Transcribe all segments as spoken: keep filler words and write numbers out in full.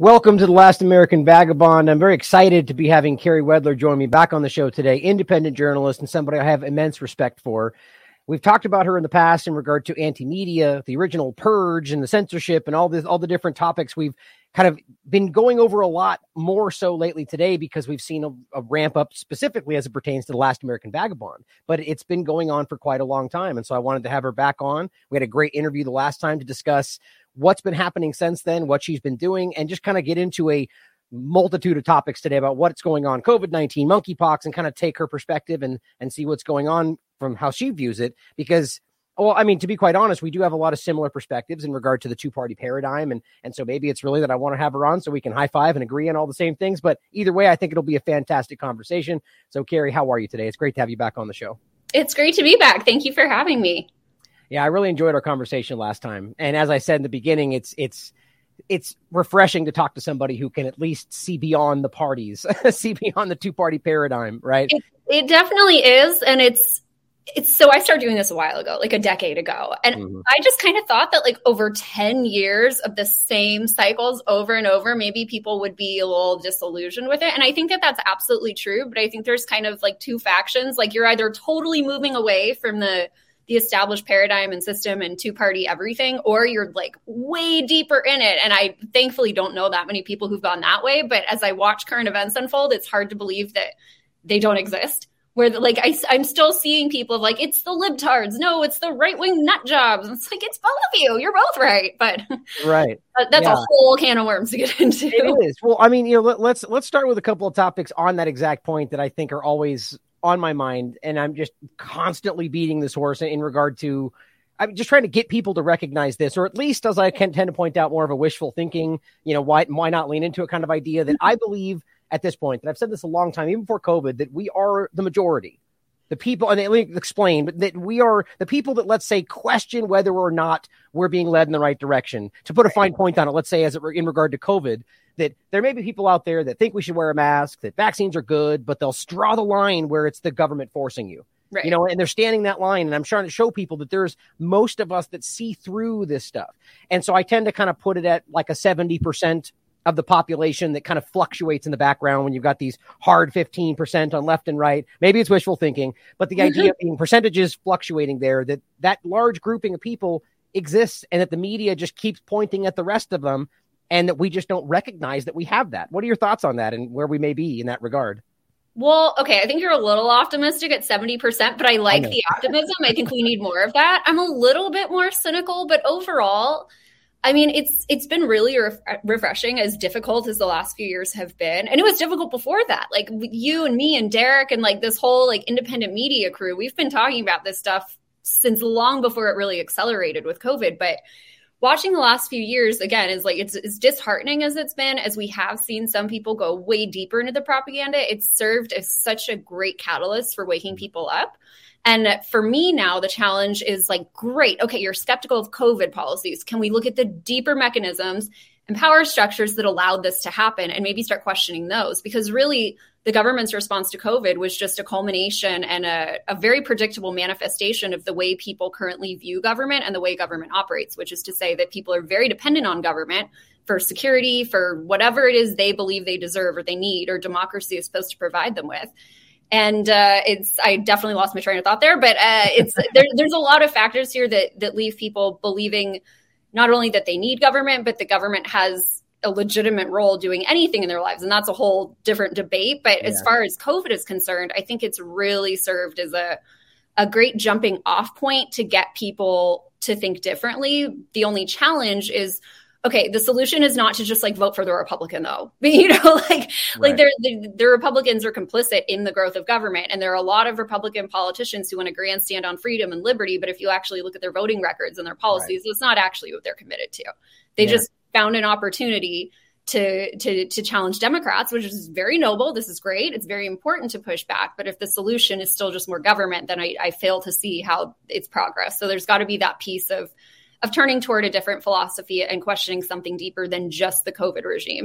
Welcome to The Last American Vagabond. I'm very excited to be having Kerry Wedler join me back on the show today, independent journalist and somebody I have immense respect for. We've talked about her in the past in regard to anti-media, the original purge and the censorship and all this, all the different topics we've kind of been going over a lot more so lately today because we've seen a, a ramp up specifically as it pertains to The Last American Vagabond. But it's been going on for quite a long time. And so I wanted to have her back on. We had a great interview the last time to discuss what's been happening since then, what she's been doing, and just kind of get into a multitude of topics today about what's going on, COVID nineteen, monkeypox, and kind of take her perspective and, and see what's going on from how she views it. Because, well, I mean, to be quite honest, we do have a lot of similar perspectives in regard to the two-party paradigm. And, and so maybe it's really that I want to have her on so we can high five and agree on all the same things. But either way, I think it'll be a fantastic conversation. So, Kerry, how are you today? It's great to have you back on the show. It's great to be back. Thank you for having me. Yeah, I really enjoyed our conversation last time. And as I said in the beginning, it's it's it's refreshing to talk to somebody who can at least see beyond the parties, see beyond the two-party paradigm, right? It, it definitely is. And it's it's so I started doing this a while ago, like a decade ago. And mm-hmm. I just kind of thought that like over ten years of the same cycles over and over, maybe people would be a little disillusioned with it. And I think that that's absolutely true. But I think there's kind of like two factions. Like you're either totally moving away from the the established paradigm and system and two-party everything, or you're like way deeper in it. And I thankfully don't know that many people who've gone that way. But as I watch current events unfold, it's hard to believe that they don't exist. Where like I, I'm still seeing people like, it's the libtards. No, it's the right-wing nut jobs. And it's like, it's both of you. You're both right. But right. that's yeah. a whole can of worms to get into. It is. Well, I mean, you know, let, let's let's start with a couple of topics on that exact point that I think are always on my mind, and I'm just constantly beating this horse in regard to, I'm just trying to get people to recognize this, or at least, as I can tend to point out, more of a wishful thinking, you know, why why not lean into it kind of idea that I believe at this point, and I've said this a long time, even before COVID, that we are the majority. The people, and let me explain, but that we are the people that, let's say, question whether or not we're being led in the right direction. To put a fine point on it, let's say, as it re- in regard to COVID, that there may be people out there that think we should wear a mask, that vaccines are good, but they'll draw the line where it's the government forcing you. Right. You know, and they're standing that line. And I'm trying to show people that there's most of us that see through this stuff. And so I tend to kind of put it at like a seventy percent of the population that kind of fluctuates in the background when you've got these hard fifteen percent on left and right. Maybe it's wishful thinking, but the idea of being percentages fluctuating there, that that large grouping of people exists and that the media just keeps pointing at the rest of them and that we just don't recognize that we have that. What are your thoughts on that and where we may be in that regard? Well, okay, I think you're a little optimistic at seventy percent, but I like I the optimism. I think we need more of that. I'm a little bit more cynical, but overall, I mean, it's it's been really re- refreshing, as difficult as the last few years have been. And it was difficult before that. Like you and me and Derek and like this whole like independent media crew, we've been talking about this stuff since long before it really accelerated with COVID. But watching the last few years, again, is like it's as disheartening as it's been, as we have seen some people go way deeper into the propaganda. It's served as such a great catalyst for waking people up. And for me now, the challenge is like, great, okay, you're skeptical of COVID policies. Can we look at the deeper mechanisms and power structures that allowed this to happen and maybe start questioning those? Because really, the government's response to COVID was just a culmination and a, a very predictable manifestation of the way people currently view government and the way government operates, which is to say that people are very dependent on government for security, for whatever it is they believe they deserve or they need or democracy is supposed to provide them with. And uh, it's I definitely lost my train of thought there, but uh, it's there, there's a lot of factors here that that leave people believing not only that they need government, but the government has a legitimate role doing anything in their lives. And that's a whole different debate. But yeah. As far as COVID is concerned, I think it's really served as a, a great jumping off point to get people to think differently. The only challenge is, okay, the solution is not to just like vote for the Republican, though. You know, like right. like they're, the, the Republicans are complicit in the growth of government. And there are a lot of Republican politicians who want to grandstand on freedom and liberty. But if you actually look at their voting records and their policies, right. It's not actually what they're committed to. They yeah. just found an opportunity to, to, to challenge Democrats, which is very noble. This is great. It's very important to push back. But if the solution is still just more government, then I, I fail to see how it's progress. So there's got to be that piece of of turning toward a different philosophy and questioning something deeper than just the COVID regime.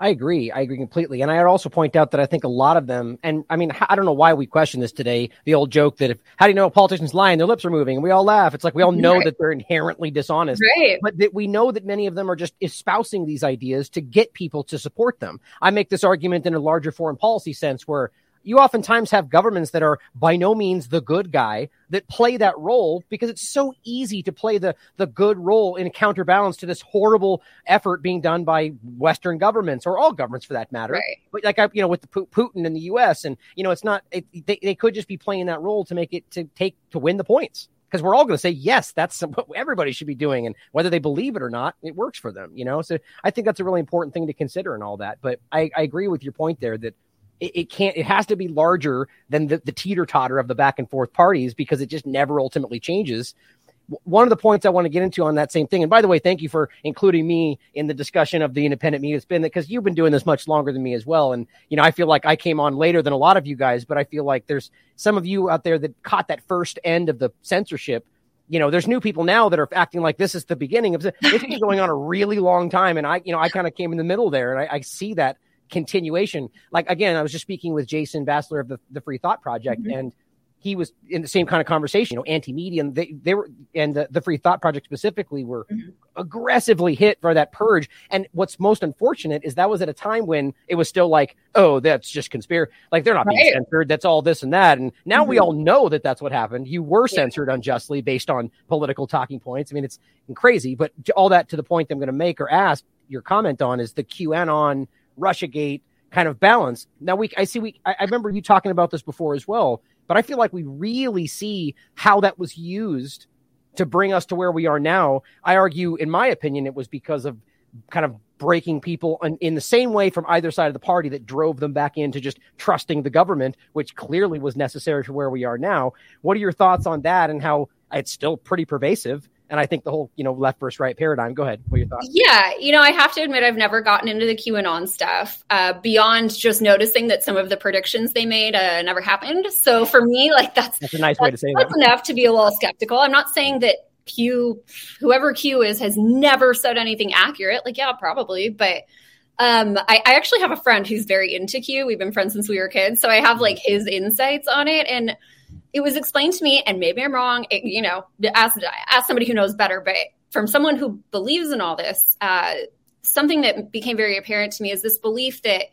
I agree. I agree completely. And I would also point out that I think a lot of them, and I mean, I don't know why we question this today, the old joke that if, how do you know a politician's lying? Their lips are moving, and we all laugh. It's like, we all know right. that they're inherently dishonest, right. but that we know that many of them are just espousing these ideas to get people to support them. I make this argument in a larger foreign policy sense where you oftentimes have governments that are by no means the good guy that play that role because it's so easy to play the, the good role in counterbalance to this horrible effort being done by Western governments or all governments for that matter. Right. But like, I, you know, with the Putin in the U S and, you know, it's not, it, they, they could just be playing that role to make it to take, to win the points. Because we're all going to say, yes, that's what everybody should be doing. And whether they believe it or not, it works for them, you know? So I think that's a really important thing to consider and all that. But I, I agree with your point there that it can't, it has to be larger than the, the teeter totter of the back and forth parties because it just never ultimately changes. One of the points I want to get into on that same thing, and by the way, thank you for including me in the discussion of the independent media spin, because you've been doing this much longer than me as well. And, you know, I feel like I came on later than a lot of you guys, but I feel like there's some of you out there that caught that first end of the censorship. You know, there's new people now that are acting like this is the beginning of it. It's been going on a really long time. And I, you know, I kind of came in the middle there, and I, I see that continuation. Like, again, I was just speaking with Jason Bassler of the, the Free Thought Project, mm-hmm. and he was in the same kind of conversation, you know, anti-media, and they, they were, and the, the Free Thought Project specifically were mm-hmm. aggressively hit for that purge. And what's most unfortunate is that was at a time when it was still like, oh, that's just conspiracy. Like, they're not right. being censored. That's all this and that. And now mm-hmm. we all know that that's what happened. You were yeah. censored unjustly based on political talking points. I mean, it's crazy, but all that to the point I'm going to make or ask your comment on is the QAnon Russiagate kind of balance. Now we, I see we, I, I remember you talking about this before as well, but I feel like we really see how that was used to bring us to where we are now. I argue, in my opinion, it was because of kind of breaking people in, in the same way from either side of the party that drove them back into just trusting the government, which clearly was necessary for where we are now. What are your thoughts on that and how it's still pretty pervasive? And I think the whole, you know, left versus right paradigm. Go ahead. What are your thoughts? Yeah. You know, I have to admit, I've never gotten into the QAnon stuff uh, beyond just noticing that some of the predictions they made uh, never happened. So for me, like that's, that's a nice way to say that's that. That's enough to be a little skeptical. I'm not saying that Q, whoever Q is, has never said anything accurate. Like, yeah, probably. But um, I, I actually have a friend who's very into Q. We've been friends since we were kids. So I have like his insights on it. And it was explained to me, and maybe I'm wrong, it, you know, ask, ask somebody who knows better, but from someone who believes in all this, uh, something that became very apparent to me is this belief that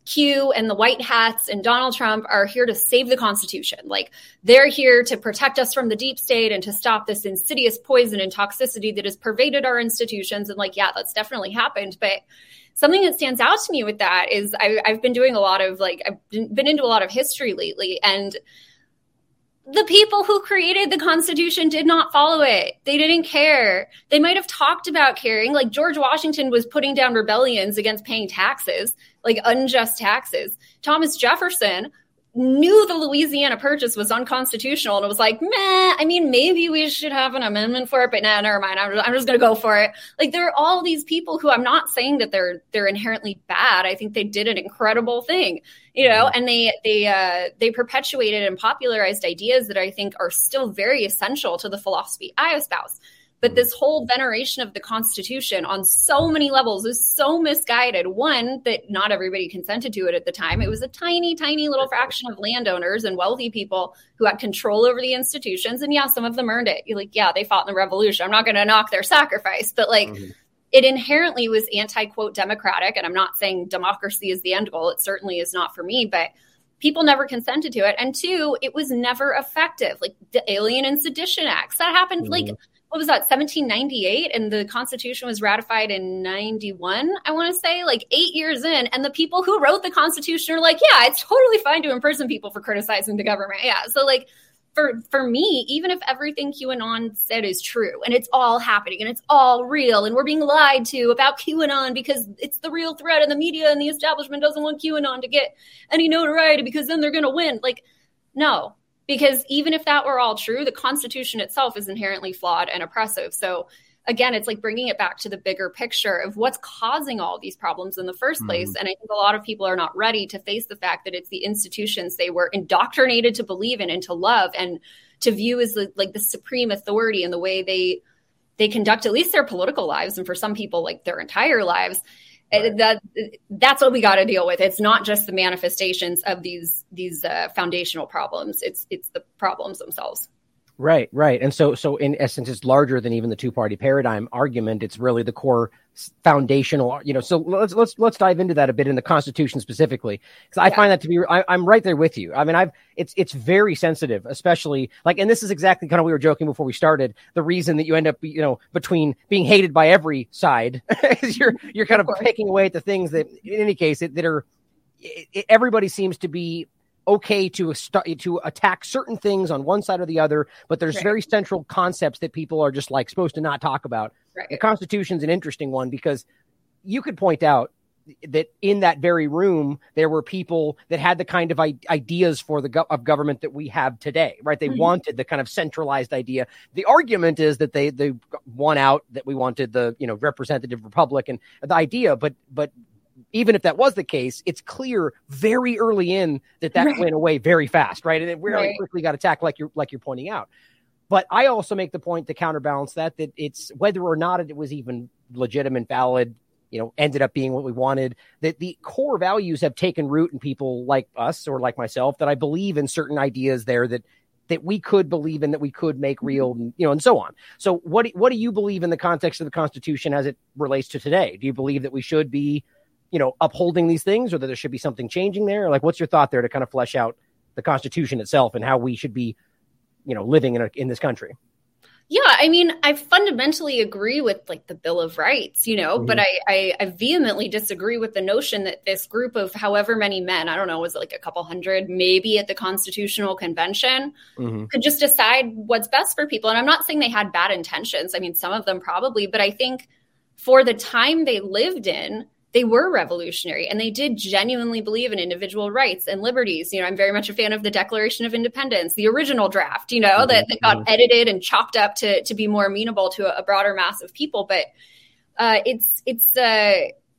Q and the white hats and Donald Trump are here to save the Constitution. Like, they're here to protect us from the deep state and to stop this insidious poison and toxicity that has pervaded our institutions. And like, yeah, that's definitely happened. But something that stands out to me with that is I, I've been doing a lot of like, I've been into a lot of history lately, and the people who created the Constitution did not follow it. They didn't care. They might have talked about caring. Like, George Washington was putting down rebellions against paying taxes, like unjust taxes. Thomas Jefferson knew the Louisiana Purchase was unconstitutional, and it was like, meh, I mean, maybe we should have an amendment for it, but nah, never mind. I'm just, I'm just going to go for it. Like, there are all these people who, I'm not saying that they're they're inherently bad. I think they did an incredible thing, you know, and they they uh, they perpetuated and popularized ideas that I think are still very essential to the philosophy I espouse. But this whole veneration of the Constitution on so many levels is so misguided. One, that not everybody consented to it at the time. It was a tiny, tiny little fraction of landowners and wealthy people who had control over the institutions. And yeah, some of them earned it. You're like, yeah, they fought in the revolution. I'm not going to knock their sacrifice. But like, mm-hmm. it inherently was anti-quote democratic. And I'm not saying democracy is the end goal. It certainly is not for me. But people never consented to it. And two, it was never effective. Like the Alien and Sedition Acts, that happened mm-hmm. like, what was that, seventeen ninety-eight? And the Constitution was ratified in ninety-one, I want to say, like eight years in. And the people who wrote the Constitution are like, yeah, it's totally fine to imprison people for criticizing the government. Yeah. So like for, for me, even if everything QAnon said is true and it's all happening and it's all real and we're being lied to about QAnon because it's the real threat and the media and the establishment doesn't want QAnon to get any notoriety because then they're going to win. Like, no. Because even if that were all true, the Constitution itself is inherently flawed and oppressive. So again, it's like bringing it back to the bigger picture of what's causing all these problems in the first place. Mm-hmm. And I think a lot of people are not ready to face the fact that it's the institutions they were indoctrinated to believe in and to love and to view as the, like the supreme authority in the way they they conduct at least their political lives. And for some people, like their entire lives. Right. That that's what we got to deal with. It's not just the manifestations of these these uh, foundational problems. It's it's the problems themselves. Right, right. And so, so in essence, it's larger than even the two-party paradigm argument. It's really the core foundational, you know, so let's, let's, let's dive into that a bit in the Constitution specifically. Cause I yeah. find that to be, I, I'm right there with you. I mean, I've, it's, it's very sensitive, especially like, and this is exactly kind of, we were joking before we started, the reason that you end up, you know, between being hated by every side is you're, you're kind of, of picking away at the things that in any case that, that are, it, everybody seems to be okay to to attack certain things on one side or the other, but there's right. very central concepts that people are just like supposed to not talk about. Right. The Constitution's an interesting one because you could point out that in that very room, there were people that had the kind of I- ideas for the go- of government that we have today, right? They mm-hmm. wanted the kind of centralized idea. The argument is that they, they won out, that we wanted the, you know, representative republic and the idea, but, but, even if that was the case, it's clear very early in that that right. went away very fast, right? And it really right. quickly got attacked, like you're like you're pointing out. But I also make the point to counterbalance that that it's whether or not it was even legitimate, valid, you know, ended up being what we wanted. That the core values have taken root in people like us or like myself. That I believe in certain ideas there that that we could believe in, that we could make real, and, you know, and so on. So what what do you believe in the context of the Constitution as it relates to today? Do you believe that we should be, you know, upholding these things, or that there should be something changing there? Like, what's your thought there to kind of flesh out the Constitution itself and how we should be, you know, living in a, in this country? Yeah, I mean, I fundamentally agree with like the Bill of Rights, you know, mm-hmm. but I, I, I vehemently disagree with the notion that this group of however many men, I don't know, was it like a couple hundred, maybe at the Constitutional Convention, mm-hmm. could just decide what's best for people. And I'm not saying they had bad intentions. I mean, some of them probably, but I think for the time they lived in, they were revolutionary and they did genuinely believe in individual rights and liberties. You know, I'm very much a fan of the Declaration of Independence, the original draft, you know, mm-hmm. that, that got edited and chopped up to, to be more amenable to a, a broader mass of people. But uh, it's, it's, uh,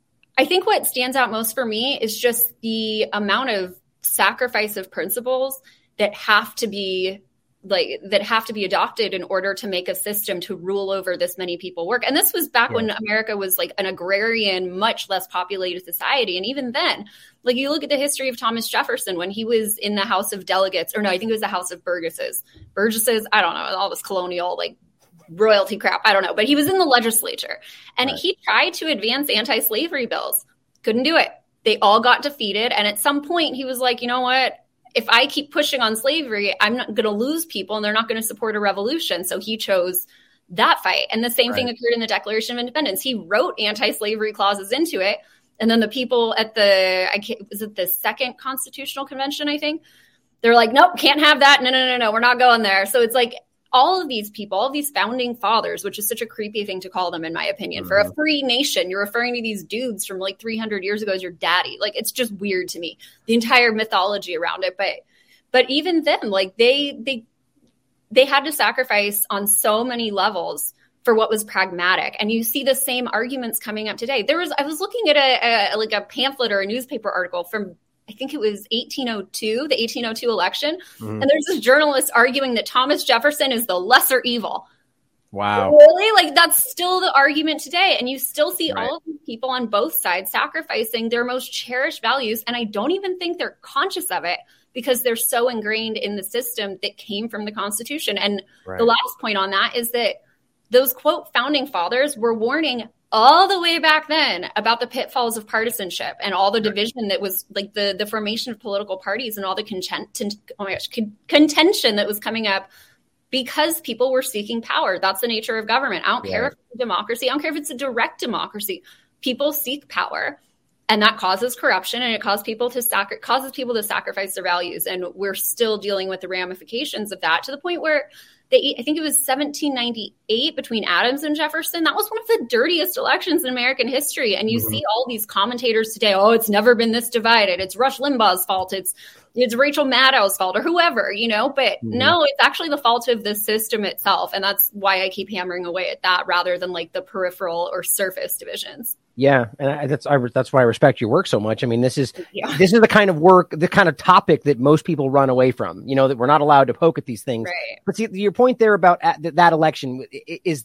I think what stands out most for me is just the amount of sacrifice of principles that have to be like that have to be adopted in order to make a system to rule over this many people work. And this was back yeah. when America was like an agrarian, much less populated society. And even then, like you look at the history of Thomas Jefferson when he was in the House of Delegates, or no, I think it was the House of Burgesses. Burgesses, I don't know, all this colonial like royalty crap, I don't know. But he was in the legislature and right. he tried to advance anti-slavery bills. Couldn't do it. They all got defeated. And at some point he was like, you know what? If I keep pushing on slavery, I'm not going to lose people and they're not going to support a revolution. So he chose that fight. And the same right. thing occurred in the Declaration of Independence. He wrote anti-slavery clauses into it. And then the people at the, I can't, was it the second Constitutional Convention, I think? They're like, nope, can't have that. No, no, no, no, we're not going there. So it's like all of these people, all of these founding fathers, which is such a creepy thing to call them, in my opinion, mm-hmm. for a free nation, you're referring to these dudes from like three hundred years ago as your daddy. Like, it's just weird to me, the entire mythology around it. But, but even then, like they, they, they had to sacrifice on so many levels for what was pragmatic. And you see the same arguments coming up today. There was, I was looking at a, a like a pamphlet or a newspaper article from, I think it was eighteen oh two, the eighteen oh two election. Mm. And there's this journalist arguing that Thomas Jefferson is the lesser evil. Wow. Really? Like, that's still the argument today. And you still see right. all of these people on both sides sacrificing their most cherished values. And I don't even think they're conscious of it because they're so ingrained in the system that came from the Constitution. And right. the last point on that is that those, quote, founding fathers were warning all the way back then about the pitfalls of partisanship and all the division that was like the, the formation of political parties and all the content, oh my gosh, con- contention that was coming up because people were seeking power. That's the nature of government. I don't yeah. care if it's a democracy. I don't care if it's a direct democracy. People seek power, and that causes corruption, and it causes people to sacri- causes people to sacrifice their values. And we're still dealing with the ramifications of that to the point where They, I think it was seventeen ninety-eight between Adams and Jefferson. That was one of the dirtiest elections in American history. And you mm-hmm. see all these commentators today, oh, it's never been this divided. It's Rush Limbaugh's fault. It's it's Rachel Maddow's fault or whoever, you know. But mm-hmm. no, it's actually the fault of the system itself. And that's why I keep hammering away at that rather than like the peripheral or surface divisions. Yeah, and I, that's I, that's why I respect your work so much. I mean, this is yeah. this is the kind of work, the kind of topic that most people run away from. You know, that we're not allowed to poke at these things. Right. But see, your point there about at, that, that election is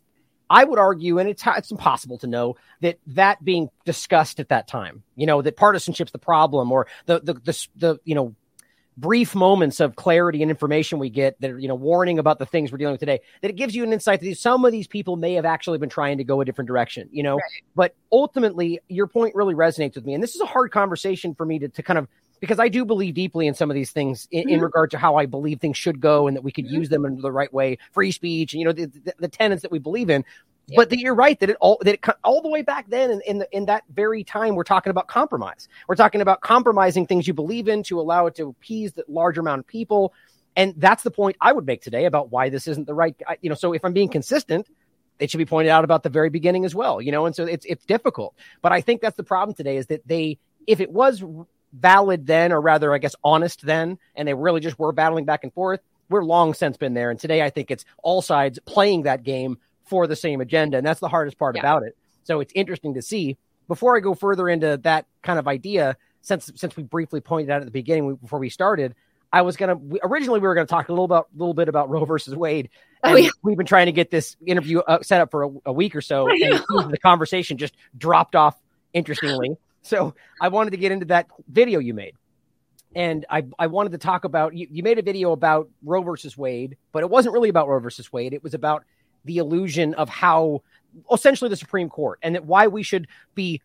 I would argue, and it's, it's impossible to know, that that being discussed at that time, you know, that partisanship's the problem, or the, the, the, the you know, brief moments of clarity and information we get that are, you know, warning about the things we're dealing with today, that it gives you an insight that some of these people may have actually been trying to go a different direction, you know, right. But ultimately your point really resonates with me. And this is a hard conversation for me to, to kind of, because I do believe deeply in some of these things in, mm-hmm. in regard to how I believe things should go and that we could mm-hmm. use them in the right way, free speech, and, you know, the, the, the tenets that we believe in. Yep. But that you're right that it all that it, all the way back then in in, the, in that very time, we're talking about compromise. We're talking about compromising things you believe in to allow it to appease the larger amount of people. And that's the point I would make today about why this isn't the right, you know, so if I'm being consistent, it should be pointed out about the very beginning as well, you know, and so it's it's difficult. But I think that's the problem today, is that they, if it was valid then, or rather, I guess, honest then, and they really just were battling back and forth, we're long since been there. And today I think it's all sides playing that game for the same agenda. And that's the hardest part yeah. about it. So it's interesting to see. Before I go further into that kind of idea, since since we briefly pointed out at the beginning before we started, I was going to, originally we were going to talk a little about, little bit about Roe versus Wade. And oh, yeah. we've been trying to get this interview uh, set up for a, a week or so. And the conversation just dropped off, interestingly. So I wanted to get into that video you made. And I, I wanted to talk about, you, you made a video about Roe versus Wade, but it wasn't really about Roe versus Wade. It was about the illusion of how essentially the Supreme Court, and that why we should be,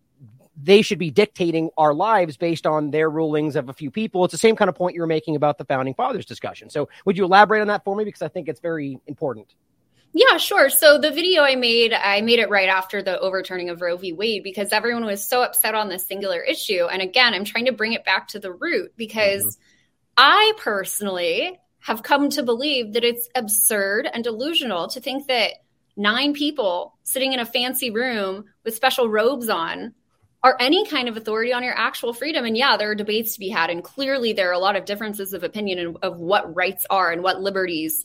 they should be dictating our lives based on their rulings of a few people. It's the same kind of point you were making about the Founding Fathers discussion. So would you elaborate on that for me? Because I think it's very important. Yeah, sure. So the video I made, I made it right after the overturning of Roe v. Wade, because everyone was so upset on this singular issue. And again, I'm trying to bring it back to the root, because mm-hmm. I personally have come to believe that it's absurd and delusional to think that nine people sitting in a fancy room with special robes on are any kind of authority on your actual freedom. And yeah, there are debates to be had. And clearly there are a lot of differences of opinion of, of what rights are and what liberties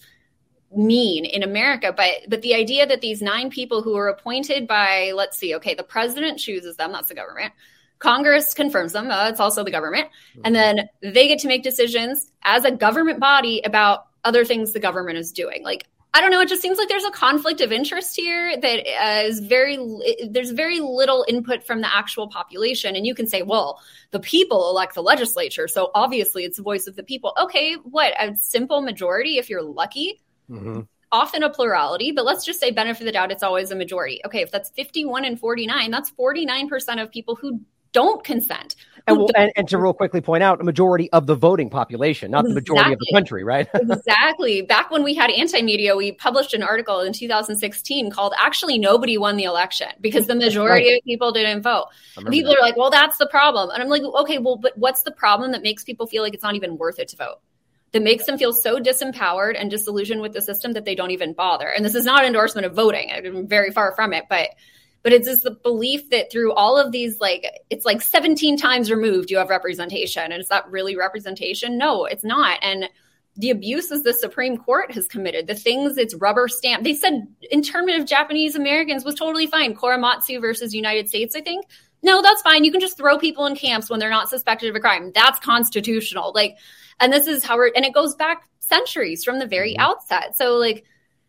mean in America. But but the idea that these nine people who are appointed by, let's see, okay, the president chooses them, that's the government. Congress confirms them, uh, it's also the government. And then they get to make decisions as a government body about other things the government is doing. Like, I don't know, it just seems like there's a conflict of interest here that uh, is very, there's very little input from the actual population. And you can say, well, the people elect the legislature, so obviously it's the voice of the people. Okay, what, a simple majority if you're lucky? Mm-hmm. Often a plurality, but let's just say benefit of the doubt, it's always a majority. Okay, if that's fifty-one and forty-nine, that's forty-nine percent of people who don't consent. And, we'll, and, and to real quickly point out, a majority of the voting population, not exactly. the majority of the country, right? Exactly. Back when we had anti-media, we published an article in two thousand sixteen called Actually Nobody Won the Election, because the majority right. of people didn't vote. People that. are like, well, that's the problem. And I'm like, okay, well, but what's the problem that makes people feel like it's not even worth it to vote? That makes them feel so disempowered and disillusioned with the system that they don't even bother. And this is not an endorsement of voting. I'm very far from it, but But it's just the belief that through all of these, like, it's like seventeen times removed, you have representation. And is that really representation? No, it's not. And the abuses the Supreme Court has committed, the things it's rubber stamped. They said internment of Japanese Americans was totally fine. Korematsu versus United States, I think. No, that's fine. You can just throw people in camps when they're not suspected of a crime. That's constitutional. Like, and this is how we're, and it goes back centuries from the very outset. So like,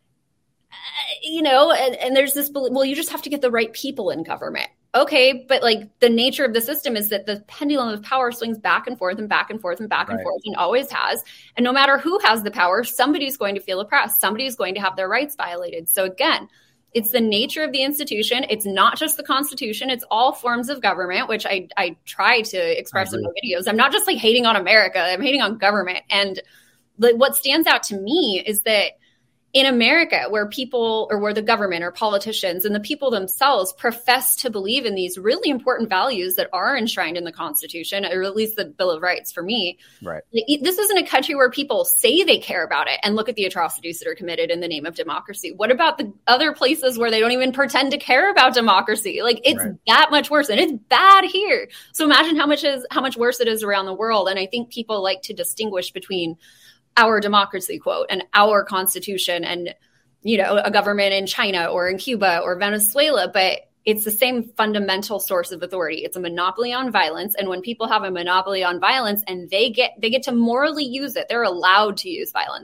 you know, and, and there's this, well, you just have to get the right people in government. Okay. But like the nature of the system is that the pendulum of power swings back and forth and back and forth and back and right. forth and always has. And no matter who has the power, somebody's going to feel oppressed. Somebody's going to have their rights violated. So again, it's the nature of the institution. It's not just the Constitution. It's all forms of government, which I, I try to express in my videos. I'm not just like hating on America. I'm hating on government. And like what stands out to me is that in America, where people or where the government or politicians and the people themselves profess to believe in these really important values that are enshrined in the Constitution, or at least the Bill of Rights for me. Right. This isn't a country where people say they care about it and look at the atrocities that are committed in the name of democracy. What about the other places where they don't even pretend to care about democracy? Like it's right. that much worse, and it's bad here. So imagine how much is how much worse it is around the world. And I think people like to distinguish between our democracy, quote, and our Constitution and, you know, a government in China or in Cuba or Venezuela, but it's the same fundamental source of authority. It's a monopoly on violence. And when people have a monopoly on violence and they get they get to morally use it, they're allowed to use violence.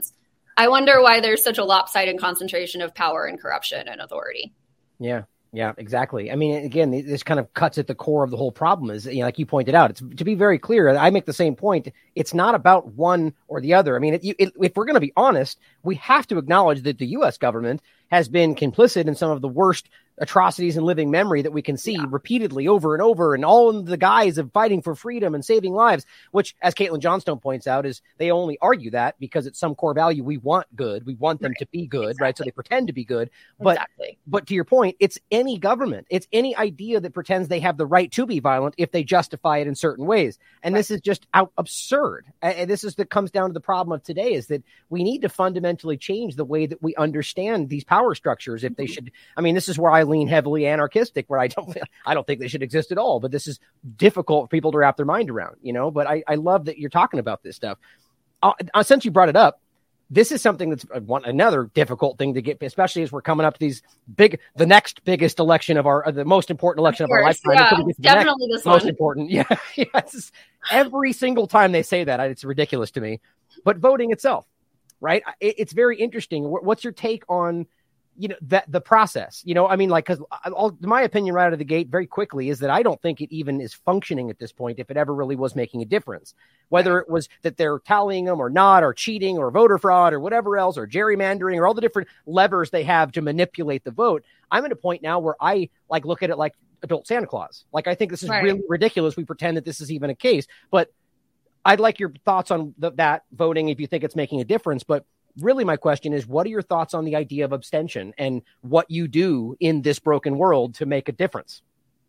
I wonder why there's such a lopsided concentration of power and corruption and authority. Yeah. Yeah, exactly. I mean, again, this kind of cuts at the core of the whole problem is, you know, like you pointed out, it's to be very clear. I make the same point. It's not about one or the other. I mean, it, it, if we're going to be honest, we have to acknowledge that the U S government has been complicit in some of the worst atrocities in living memory that we can see yeah. repeatedly over and over, and all in the guise of fighting for freedom and saving lives, which, as Caitlin Johnstone points out, is they only argue that because it's some core value. We want good. We want them right. to be good, exactly. right? So they pretend to be good. But, exactly. but to your point, it's any government. It's any idea that pretends they have the right to be violent if they justify it in certain ways. And right. this is just out absurd. And this is that comes down to the problem of today is that we need to fundamentally change the way that we understand these power structures. If they should, I mean, this is where I lean heavily anarchistic, where I don't, I don't think they should exist at all. But this is difficult for people to wrap their mind around, you know. But I, I love that you're talking about this stuff. Uh, since you brought it up, this is something that's one another difficult thing to get, especially as we're coming up to these big, the next biggest election of our, the most important election of, of our lifetime. Yeah, definitely this most one. important. Yeah, yes. Every single time they say that, it's ridiculous to me. But voting itself, right? It, it's very interesting. What's your take on, you know, that the process, you know, I mean, like, because my opinion right out of the gate very quickly is that I don't think it even is functioning at this point, if it ever really was making a difference, whether it was that they're tallying them or not, or cheating or voter fraud or whatever else, or gerrymandering or all the different levers they have to manipulate the vote. I'm at a point now where I like look at it like adult Santa Claus. Like, I think this is right. really ridiculous. We pretend that this is even a case, but I'd like your thoughts on the, that voting, if you think it's making a difference. But really, my question is, what are your thoughts on the idea of abstention and what you do in this broken world to make a difference?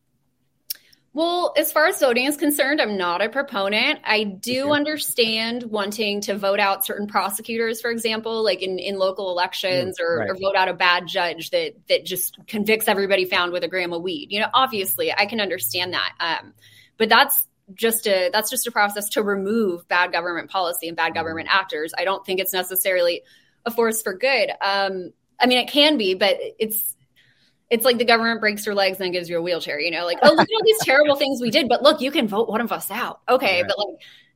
Well, as far as voting is concerned, I'm not a proponent. I do okay. understand wanting to vote out certain prosecutors, for example, like in, in local elections, mm, or, right. or vote out a bad judge that that just convicts everybody found with a gram of weed. You know, obviously, I can understand that. Um, but that's just a that's just a process to remove bad government policy and bad government actors. I don't think it's necessarily a force for good. Um, I mean, it can be, but it's it's like the government breaks your legs and then gives you a wheelchair, you know, like, oh, look at all these terrible things we did, but look, you can vote one of us out. Okay. Yeah. But like,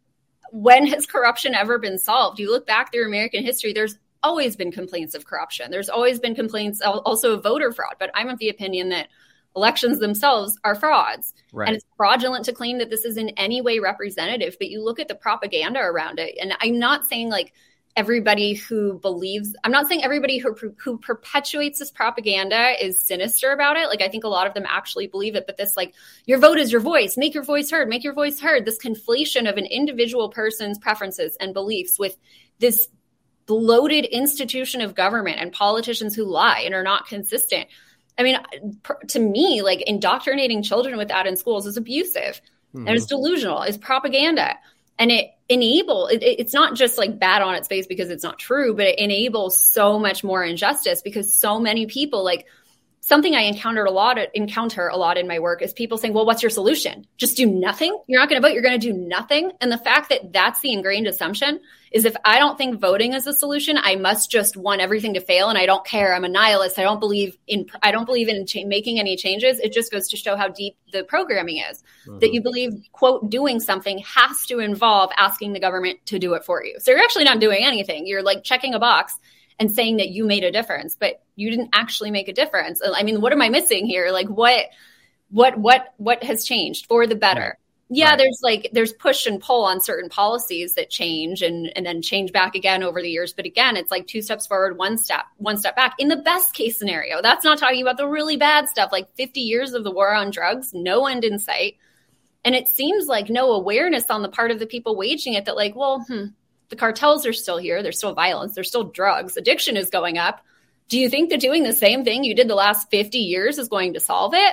when has corruption ever been solved? You look back through American history, there's always been complaints of corruption. There's always been complaints also of voter fraud, but I'm of the opinion that elections themselves are frauds. Right. And it's fraudulent to claim that this is in any way representative, but you look at the propaganda around it. And I'm not saying like everybody who believes, I'm not saying everybody who, who perpetuates this propaganda is sinister about it. Like, I think a lot of them actually believe it, but this, like, your vote is your voice, make your voice heard, make your voice heard. This conflation of an individual person's preferences and beliefs with this bloated institution of government and politicians who lie and are not consistent. I mean, to me, like, indoctrinating children with that in schools is abusive, mm-hmm. and it's delusional, it's propaganda. And it enable, it, it's not just like bad on its face because it's not true, but it enables so much more injustice because so many people, like, something I encountered a lot, encounter a lot in my work is people saying, well, what's your solution? Just do nothing? You're not going to vote. You're going to do nothing. And the fact that that's the ingrained assumption is if I don't think voting is a solution, I must just want everything to fail. And I don't care. I'm a nihilist. I don't believe in, I don't believe in cha- making any changes. It just goes to show how deep the programming is, mm-hmm. that you believe, quote, doing something has to involve asking the government to do it for you. So you're actually not doing anything. You're like checking a box and saying that you made a difference, but you didn't actually make a difference. I mean, what am I missing here? Like, what, what, what, what has changed for the better? Right. Yeah, right. there's like, there's push and pull on certain policies that change and, and then change back again over the years. But again, it's like two steps forward, one step, one step back in the best case scenario. That's not talking about the really bad stuff, like fifty years of the war on drugs, no end in sight. And it seems like no awareness on the part of the people waging it that, like, well, hmm, the cartels are still here. There's still violence. There's still drugs. Addiction is going up. Do you think that doing the same thing you did the last fifty years is going to solve it?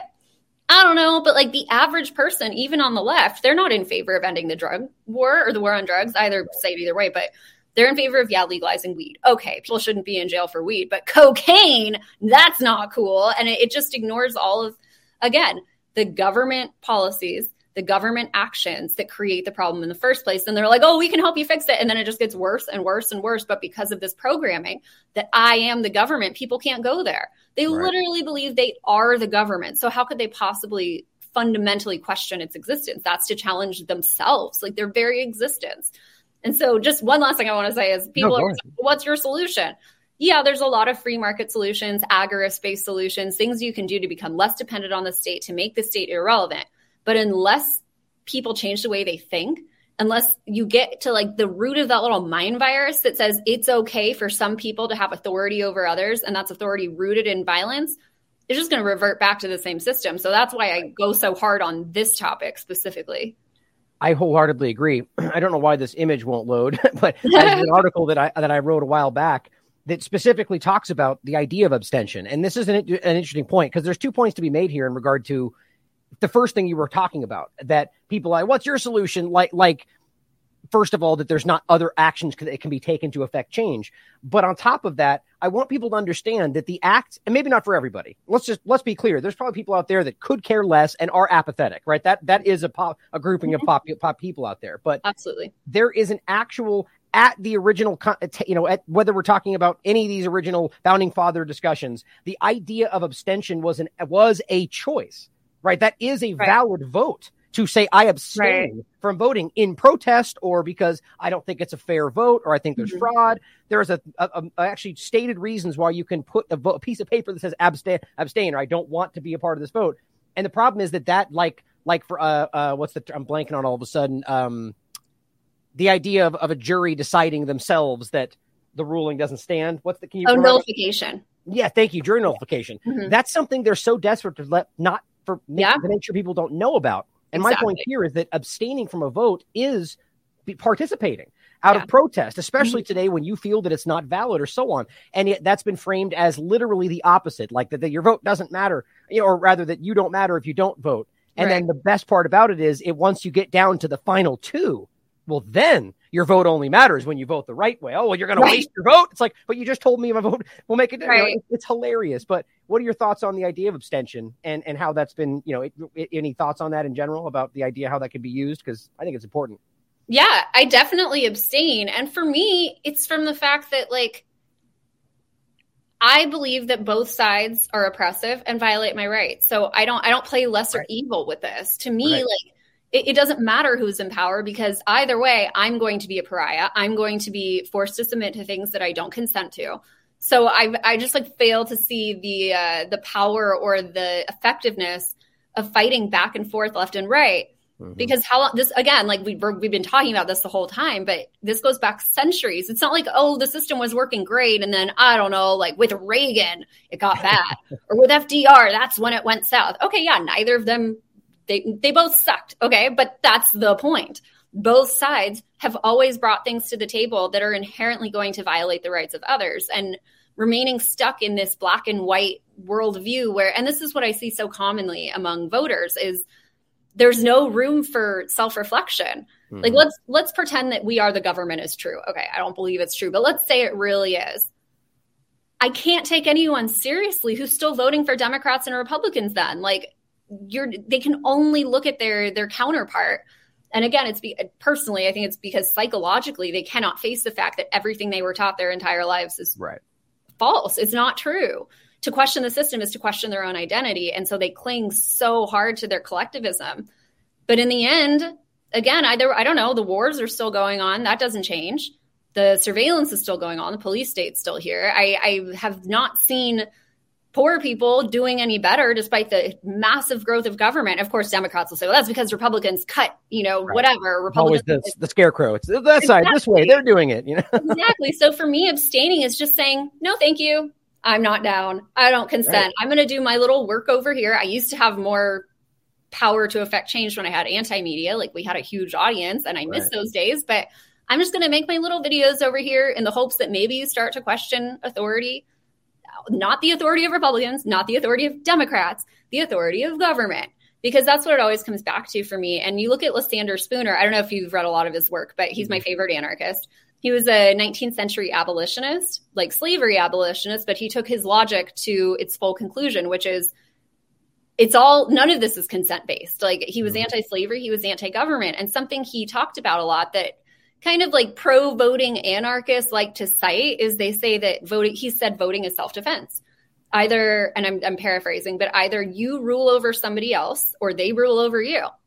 I don't know. But like the average person, even on the left, they're not in favor of ending the drug war or the war on drugs. Either say it either way, but they're in favor of, yeah, legalizing weed. Okay, people shouldn't be in jail for weed, but cocaine, that's not cool. And it, it just ignores all of, again, the government policies, the government actions that create the problem in the first place. And they're like, oh, we can help you fix it. And then it just gets worse and worse and worse. But because of this programming that I am the government, people can't go there. They right. literally believe they are the government. So how could they possibly fundamentally question its existence? That's to challenge themselves, like their very existence. And so just one last thing I want to say is people no, are, what's your solution? Yeah, there's a lot of free market solutions, agorist-based solutions, things you can do to become less dependent on the state, to make the state irrelevant. But unless people change the way they think, unless you get to like the root of that little mind virus that says it's okay for some people to have authority over others, and that's authority rooted in violence, it's just going to revert back to the same system. So that's why I go so hard on this topic specifically. I wholeheartedly agree. I don't know why this image won't load, but there's an article that I that I wrote a while back that specifically talks about the idea of abstention. And this is an, an interesting point, because there's two points to be made here in regard to the first thing you were talking about, that people are like, what's your solution? Like, like, first of all, that there's not other actions that can be taken to affect change. But on top of that, I want people to understand that the act, and maybe not for everybody, let's just, let's be clear. There's probably people out there that could care less and are apathetic, right? That, that is a pop, a grouping of pop, pop people out there, but absolutely, there is an actual, at the original, you know, at whether we're talking about any of these original founding father discussions, the idea of abstention was an, was a choice, right? That is a right. valid vote. To say I abstain right. from voting in protest, or because I don't think it's a fair vote, or I think there's mm-hmm. fraud. There's a, a, a actually stated reasons why you can put a, vote, a piece of paper that says abstain, abstain, or I don't want to be a part of this vote. And the problem is that that like like for uh, uh what's the I'm blanking on all of a sudden um the idea of, of a jury deciding themselves that the ruling doesn't stand. What's the can you oh nullification? Yeah, thank you, jury nullification. Mm-hmm. That's something they're so desperate to let not for yeah. to make sure people don't know about. And exactly. my point here is that abstaining from a vote is participating out yeah. of protest, especially mm-hmm. today when you feel that it's not valid or so on. And yet that's been framed as literally the opposite, like that, that your vote doesn't matter, you know, or rather that you don't matter if you don't vote. And right. then the best part about it is it once you get down to the final two, well, then your vote only matters when you vote the right way. Oh, well, you're going right. to waste your vote. It's like, but you just told me my vote will make it. Right. You know, it's hilarious. But what are your thoughts on the idea of abstention and, and how that's been, you know, it, it, any thoughts on that in general about the idea how that could be used? Because I think it's important. Yeah, I definitely abstain. And for me, it's from the fact that, like, I believe that both sides are oppressive and violate my rights. So I don't, I don't play lesser right. evil with this. To me, right. like, it, it doesn't matter who's in power, because either way, I'm going to be a pariah. I'm going to be forced to submit to things that I don't consent to. So I, I just like fail to see the, uh, the power or the effectiveness of fighting back and forth, left and right. Mm-hmm. Because how long this again, like we we've been talking about this the whole time, but this goes back centuries. It's not like, oh, the system was working great, and then I don't know, like with Reagan, it got bad, or with F D R, that's when it went south. Okay, yeah, neither of them, they they both sucked. Okay, but that's the point. Both sides have always brought things to the table that are inherently going to violate the rights of others, and remaining stuck in this black and white worldview where, and this is what I see so commonly among voters, is there's no room for self-reflection. Mm-hmm. Like, let's, let's pretend that we are the government is true. Okay. I don't believe it's true, but let's say it really is. I can't take anyone seriously who's still voting for Democrats and Republicans then. Like, you're, they can only look at their, their counterpart. And again, it's be, personally, I think it's because psychologically they cannot face the fact that everything they were taught their entire lives is right. false. It's not true. To question the system is to question their own identity. And so they cling so hard to their collectivism. But in the end, again, either, I don't know, the wars are still going on. That doesn't change. The surveillance is still going on. The police state's still here. I, I have not seen poor people doing any better despite the massive growth of government. Of course, Democrats will say, well, that's because Republicans cut, you know, right. whatever. Republicans always the, the scarecrow. It's that exactly. side, this way. They're doing it, you know? Exactly. So for me, abstaining is just saying, no, thank you. I'm not down. I don't consent. Right. I'm going to do my little work over here. I used to have more power to affect change when I had anti-media. Like, we had a huge audience and I right. miss those days, but I'm just going to make my little videos over here in the hopes that maybe you start to question authority, not the authority of Republicans, not the authority of Democrats, the authority of government, because that's what it always comes back to for me. And you look at Lysander Spooner. I don't know if you've read a lot of his work, but he's my favorite anarchist. He was a nineteenth century abolitionist, like slavery abolitionist, but he took his logic to its full conclusion, which is it's all, none of this is consent based. Like, he was anti-slavery, he was anti-government. And something he talked about a lot that kind of like pro-voting anarchists like to cite is they say that voting, he said voting is self-defense. Either, and I'm, I'm paraphrasing, but either you rule over somebody else or they rule over you.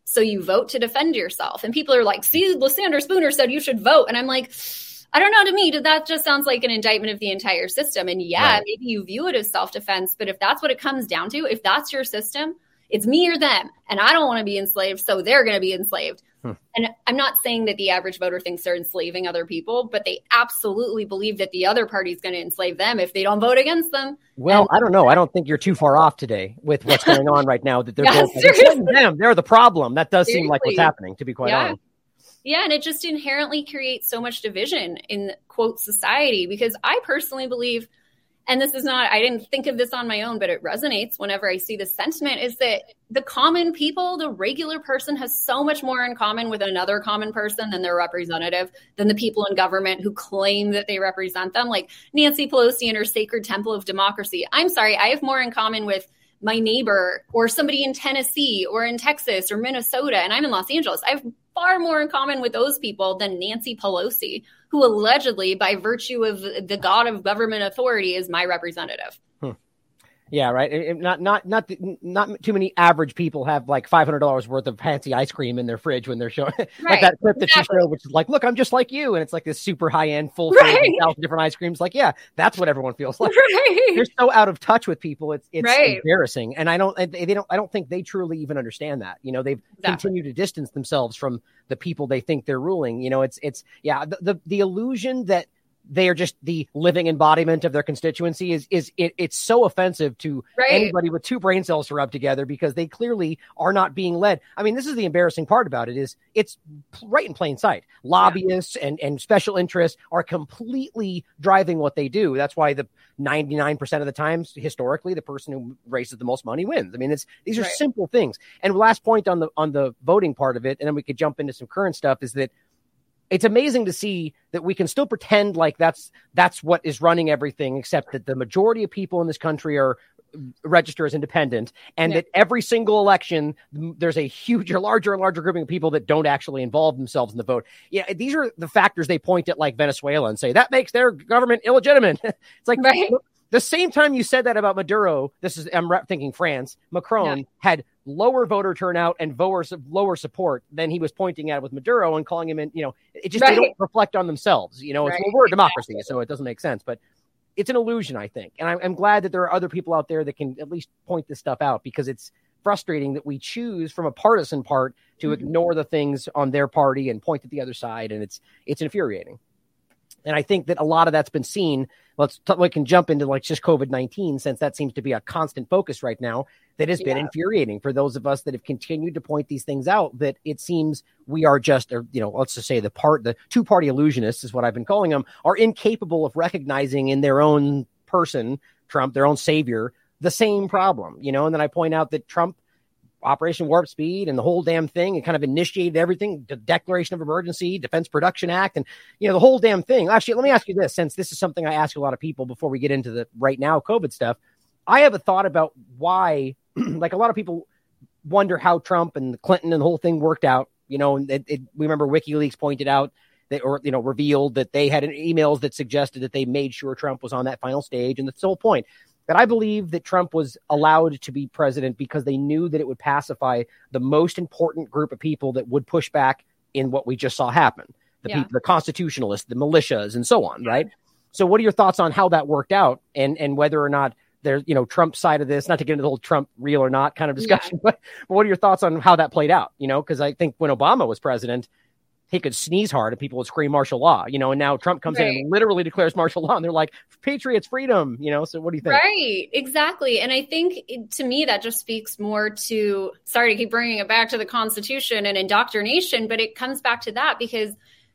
So you vote to defend yourself. And people are like, see, Lysander Spooner said you should vote. And I'm like, I don't know, to me, that just sounds like an indictment of the entire system. And yeah, right. Maybe you view it as self-defense, but if that's what it comes down to, if that's your system, it's me or them. And I don't want to be enslaved, so they're going to be enslaved. Hmm. And I'm not saying that the average voter thinks they're enslaving other people, but they absolutely believe that the other party is going to enslave them if they don't vote against them. Well, and- I don't know. I don't think you're too far off today with what's going on right now. That they're yeah, both them. They're the problem. That does seriously. Seem like what's happening, to be quite yeah. honest. Yeah, and it just inherently creates so much division in, quote, society, because I personally believe, and this is not, I didn't think of this on my own, but it resonates whenever I see this sentiment, is that the common people, the regular person, has so much more in common with another common person than their representative, than the people in government who claim that they represent them, like Nancy Pelosi and her sacred temple of democracy. I'm sorry, I have more in common with my neighbor or somebody in Tennessee or in Texas or Minnesota, and I'm in Los Angeles. I have far more in common with those people than Nancy Pelosi, who allegedly, by virtue of the god of government authority, is my representative. Hmm. Yeah, right. It, not not not not too many average people have like five hundred dollars worth of fancy ice cream in their fridge when they're showing right. like that clip that exactly. she showed, which is like, look, I'm just like you, and it's like this super high end, full right. thousand different ice creams. Like, yeah, that's what everyone feels like. Right. They're so out of touch with people. It's it's right. embarrassing, and I don't they don't I don't think they truly even understand that. You know, they've exactly. continued to distance themselves from the people they think they're ruling. You know, it's it's yeah the the, the illusion that they are just the living embodiment of their constituency is, is it, it's so offensive to right. anybody with two brain cells to rub together, because they clearly are not being led. I mean, this is the embarrassing part about it, is it's right in plain sight. Lobbyists yeah. and, and special interests are completely driving what they do. That's why the ninety-nine percent of the times, historically, the person who raises the most money wins. I mean, it's, these are right. simple things. And last point on the, on the voting part of it, and then we could jump into some current stuff, is that it's amazing to see that we can still pretend like that's that's what is running everything, except that the majority of people in this country are registered as independent, and yeah. that every single election, there's a huge, or larger and larger grouping of people that don't actually involve themselves in the vote. Yeah, these are the factors they point at, like Venezuela, and say that makes their government illegitimate. It's like, right. the same time you said that about Maduro, this is, I'm thinking France, Macron yeah. had lower voter turnout and voter, lower support than he was pointing at with Maduro and calling him in, you know, it just, right. they don't reflect on themselves. You know, it's, right. well, we're a democracy, exactly. so it doesn't make sense, but it's an illusion, I think. And I'm, I'm glad that there are other people out there that can at least point this stuff out, because it's frustrating that we choose from a partisan part to mm-hmm. ignore the things on their party and point at the other side. And it's, it's infuriating. And I think that a lot of that's been seen. Let's t- we can jump into like just COVID nineteen, since that seems to be a constant focus right now. That has yeah. been infuriating for those of us that have continued to point these things out. That it seems we are just, or, you know, let's just say the part, the two party illusionists is what I've been calling them, are incapable of recognizing in their own person, Trump, their own savior, the same problem. You know, and then I point out that Trump, Operation Warp Speed and the whole damn thing, and kind of initiated everything, the Declaration of Emergency, Defense Production Act, and, you know, the whole damn thing. Actually, let me ask you this, since this is something I ask a lot of people before we get into the right now COVID stuff. I have a thought about why, like a lot of people wonder how Trump and Clinton and the whole thing worked out. You know, and it, it, we remember WikiLeaks pointed out that, or, you know, revealed that they had emails that suggested that they made sure Trump was on that final stage. And that's the whole point. That I believe that Trump was allowed to be president because they knew that it would pacify the most important group of people that would push back in what we just saw happen. The yeah. people, the constitutionalists, the militias, and so on, right? So what are your thoughts on how that worked out, and, and whether or not there's, you know, Trump's side of this, not to get into the whole Trump real or not kind of discussion, yeah. but, but what are your thoughts on how that played out? You know, because I think when Obama was president, he could sneeze hard and people would scream martial law, you know, and now Trump comes right. in and literally declares martial law, and they're like, Patriots, freedom, you know. So what do you think? Right, exactly. And I think to me, that just speaks more to, sorry to keep bringing it back to the Constitution and indoctrination, but it comes back to that, because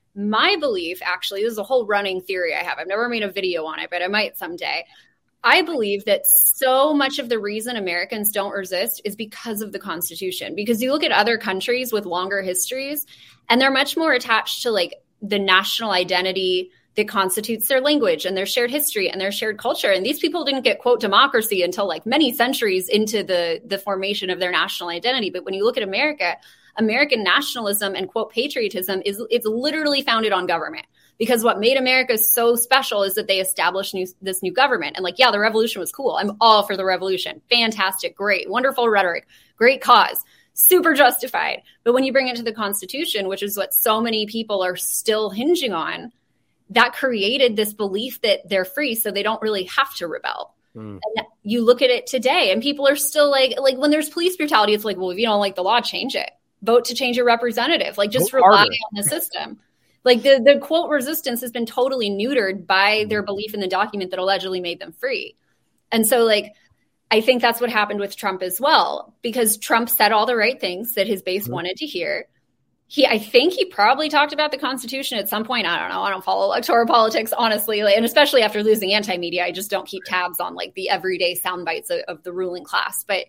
my belief, actually, this is a whole running theory I have. I've never made a video on it, but I might someday. I believe that so much of the reason Americans don't resist is because of the Constitution. Because you look at other countries with longer histories, and they're much more attached to like the national identity that constitutes their language and their shared history and their shared culture. And these people didn't get, quote, democracy until like many centuries into the, the formation of their national identity. But when you look at America, American nationalism and, quote, patriotism is it's literally founded on government. Because what made America so special is that they established new, this new government. And like, yeah, the revolution was cool. I'm all for the revolution. Fantastic. Great. Wonderful rhetoric. Great cause. super justified. But when you bring it to the Constitution, which is what so many people are still hinging on, that created this belief that they're free, so they don't really have to rebel. Mm. And you look at it today and people are still like, like when there's police brutality, it's like, well, if you don't like the law, change it. Vote to change your representative. Like just rely harder. on the system. Like the, the quote resistance has been totally neutered by their belief in the document that allegedly made them free. And so like, I think that's what happened with Trump as well, because Trump said all the right things that his base mm-hmm. wanted to hear. He, I think he probably talked about the Constitution at some point. I don't know. I don't follow electoral politics, honestly. Like, and especially after losing anti-media, I just don't keep tabs on like the everyday sound bites of, of the ruling class. But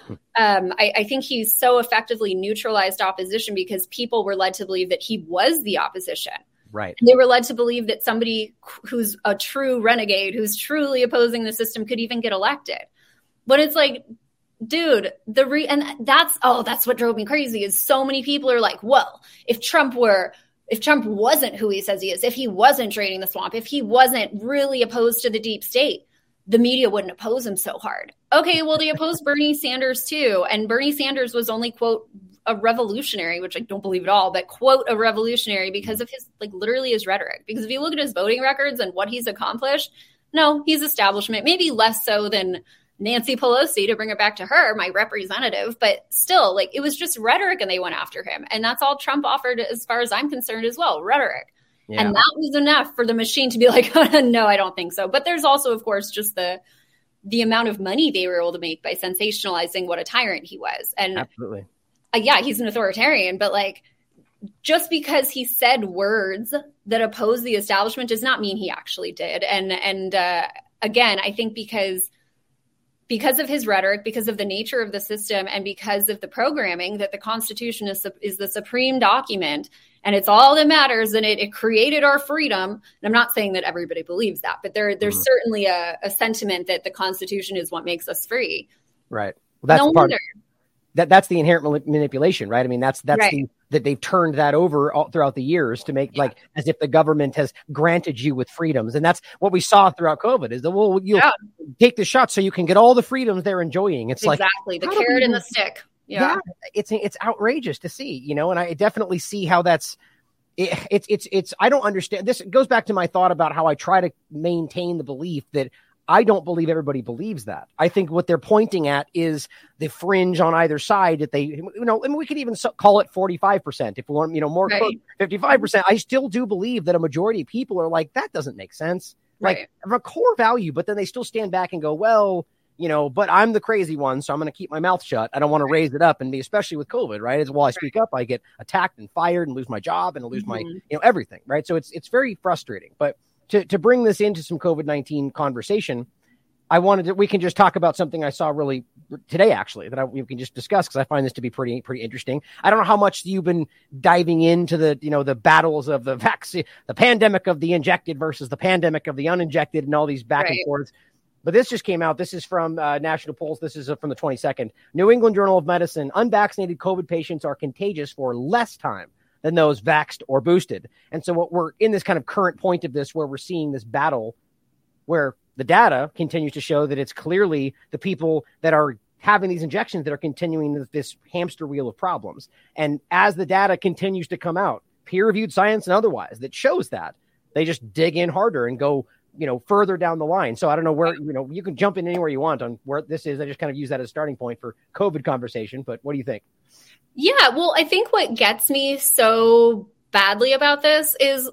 um, I, I think he's so effectively neutralized opposition because people were led to believe that he was the opposition. Right. And they were led to believe that somebody who's a true renegade, who's truly opposing the system could even get elected. But it's like, dude, the re and that's oh, that's what drove me crazy is so many people are like, well, if Trump were if Trump wasn't who he says he is, if he wasn't draining the swamp, if he wasn't really opposed to the deep state, the media wouldn't oppose him so hard. Okay, well, they opposed Bernie Sanders too. And Bernie Sanders was only, quote, a revolutionary, which I don't believe at all, but quote, a revolutionary because of his, like literally his rhetoric. Because if you look at his voting records and what he's accomplished, no, he's establishment, maybe less so than Nancy Pelosi, to bring it back to her, my representative, but still, like, it was just rhetoric and they went after him. And that's all Trump offered, as far as I'm concerned as well, rhetoric. Yeah. And that was enough for the machine to be like, no, I don't think so. But there's also, of course, just the the amount of money they were able to make by sensationalizing what a tyrant he was. And absolutely. Uh, yeah, he's an authoritarian, but like, just because he said words that oppose the establishment does not mean he actually did. And, and uh, again, I think because Because of his rhetoric, because of the nature of the system, and because of the programming that the Constitution is, is the supreme document, and it's all that matters, and it, it created our freedom. And I'm not saying that everybody believes that, but there, there's mm-hmm. certainly a, a sentiment that the Constitution is what makes us free. Right. Well, that's no part wonder. that that's the inherent manipulation, right? I mean, that's that's right. the that they've turned that over all throughout the years to make yeah. like as if the government has granted you with freedoms. And that's what we saw throughout COVID is that, well, you'll yeah. take the shot so you can get all the freedoms they're enjoying. It's exactly. like the carrot and the stick. Yeah. yeah. It's, it's outrageous to see, you know, and I definitely see how that's, it, it's, it's, it's, I don't understand. This goes back to my thought about how I try to maintain the belief that I don't believe everybody believes that. I think what they're pointing at is the fringe on either side that they, you know, and we could even call it forty-five percent if we want, you know, more right. fifty-five percent. I still do believe that a majority of people are like, that doesn't make sense. Like right. a core value, but then they still stand back and go, well, you know, but I'm the crazy one, so I'm going to keep my mouth shut. I don't want to raise it up. And be, especially with COVID, right? As well, I speak up, I get attacked and fired and lose my job and I lose mm-hmm. my, you know, everything. Right. So it's, it's very frustrating, but To, to bring this into some COVID nineteen conversation, I wanted to, we can just talk about something I saw really today, actually, that I, we can just discuss because I find this to be pretty, pretty interesting. I don't know how much you've been diving into the, you know, the battles of the vaccine, the pandemic of the injected versus the pandemic of the uninjected and all these back right. and forths. But this just came out. This is from uh, National Polls. This is uh, from the twenty-second. New England Journal of Medicine. Unvaccinated COVID patients are contagious for less time than those vaxxed or boosted. And so what we're in this kind of current point of this, where we're seeing this battle where the data continues to show that it's clearly the people that are having these injections that are continuing this hamster wheel of problems. And as the data continues to come out, peer-reviewed science and otherwise, that shows that, they just dig in harder and go, you know, further down the line. So I don't know where, you know, you can jump in anywhere you want on where this is. I just kind of use that as a starting point for COVID conversation, but what do you think? Yeah, well, I think what gets me so badly about this is,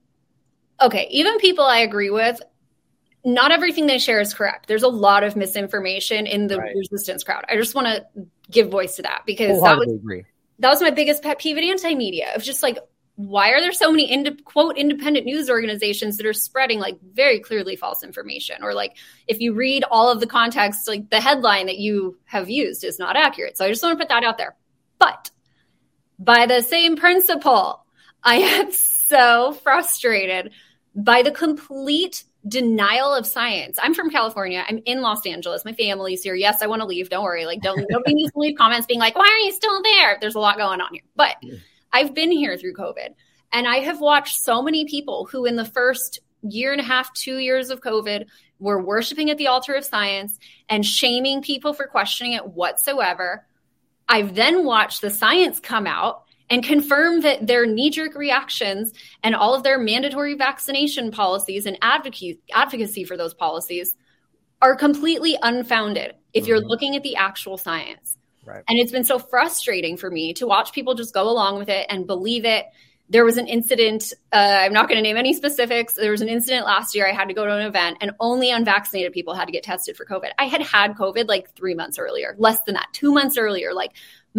okay, even people I agree with, not everything they share is correct. There's a lot of misinformation in the right. resistance crowd. I just want to give voice to that because that was, agree. that was my biggest pet peeve at anti-media of just like, why are there so many ind- quote independent news organizations that are spreading like very clearly false information? Or like, if you read all of the context, like the headline that you have used is not accurate. So I just want to put that out there. But by the same principle, I am so frustrated by the complete denial of science. I'm from California. I'm in Los Angeles. My family's here. Yes, I want to leave. Don't worry. Like, don't, nobody needs to leave comments being like, why are you still there? There's a lot going on here. But I've been here through COVID, and I have watched so many people who in the first year and a half, two years of COVID were worshiping at the altar of science and shaming people for questioning it whatsoever. I've then watched the science come out and confirm that their knee-jerk reactions and all of their mandatory vaccination policies and advocacy, advocacy for those policies are completely unfounded if you're mm-hmm. looking at the actual science. Right. And it's been so frustrating for me to watch people just go along with it and believe it. There was an incident, uh, I'm not going to name any specifics. There was an incident last year. I had to go to an event and only unvaccinated people had to get tested for COVID. I had had COVID like three months earlier, less than that, two months earlier. Like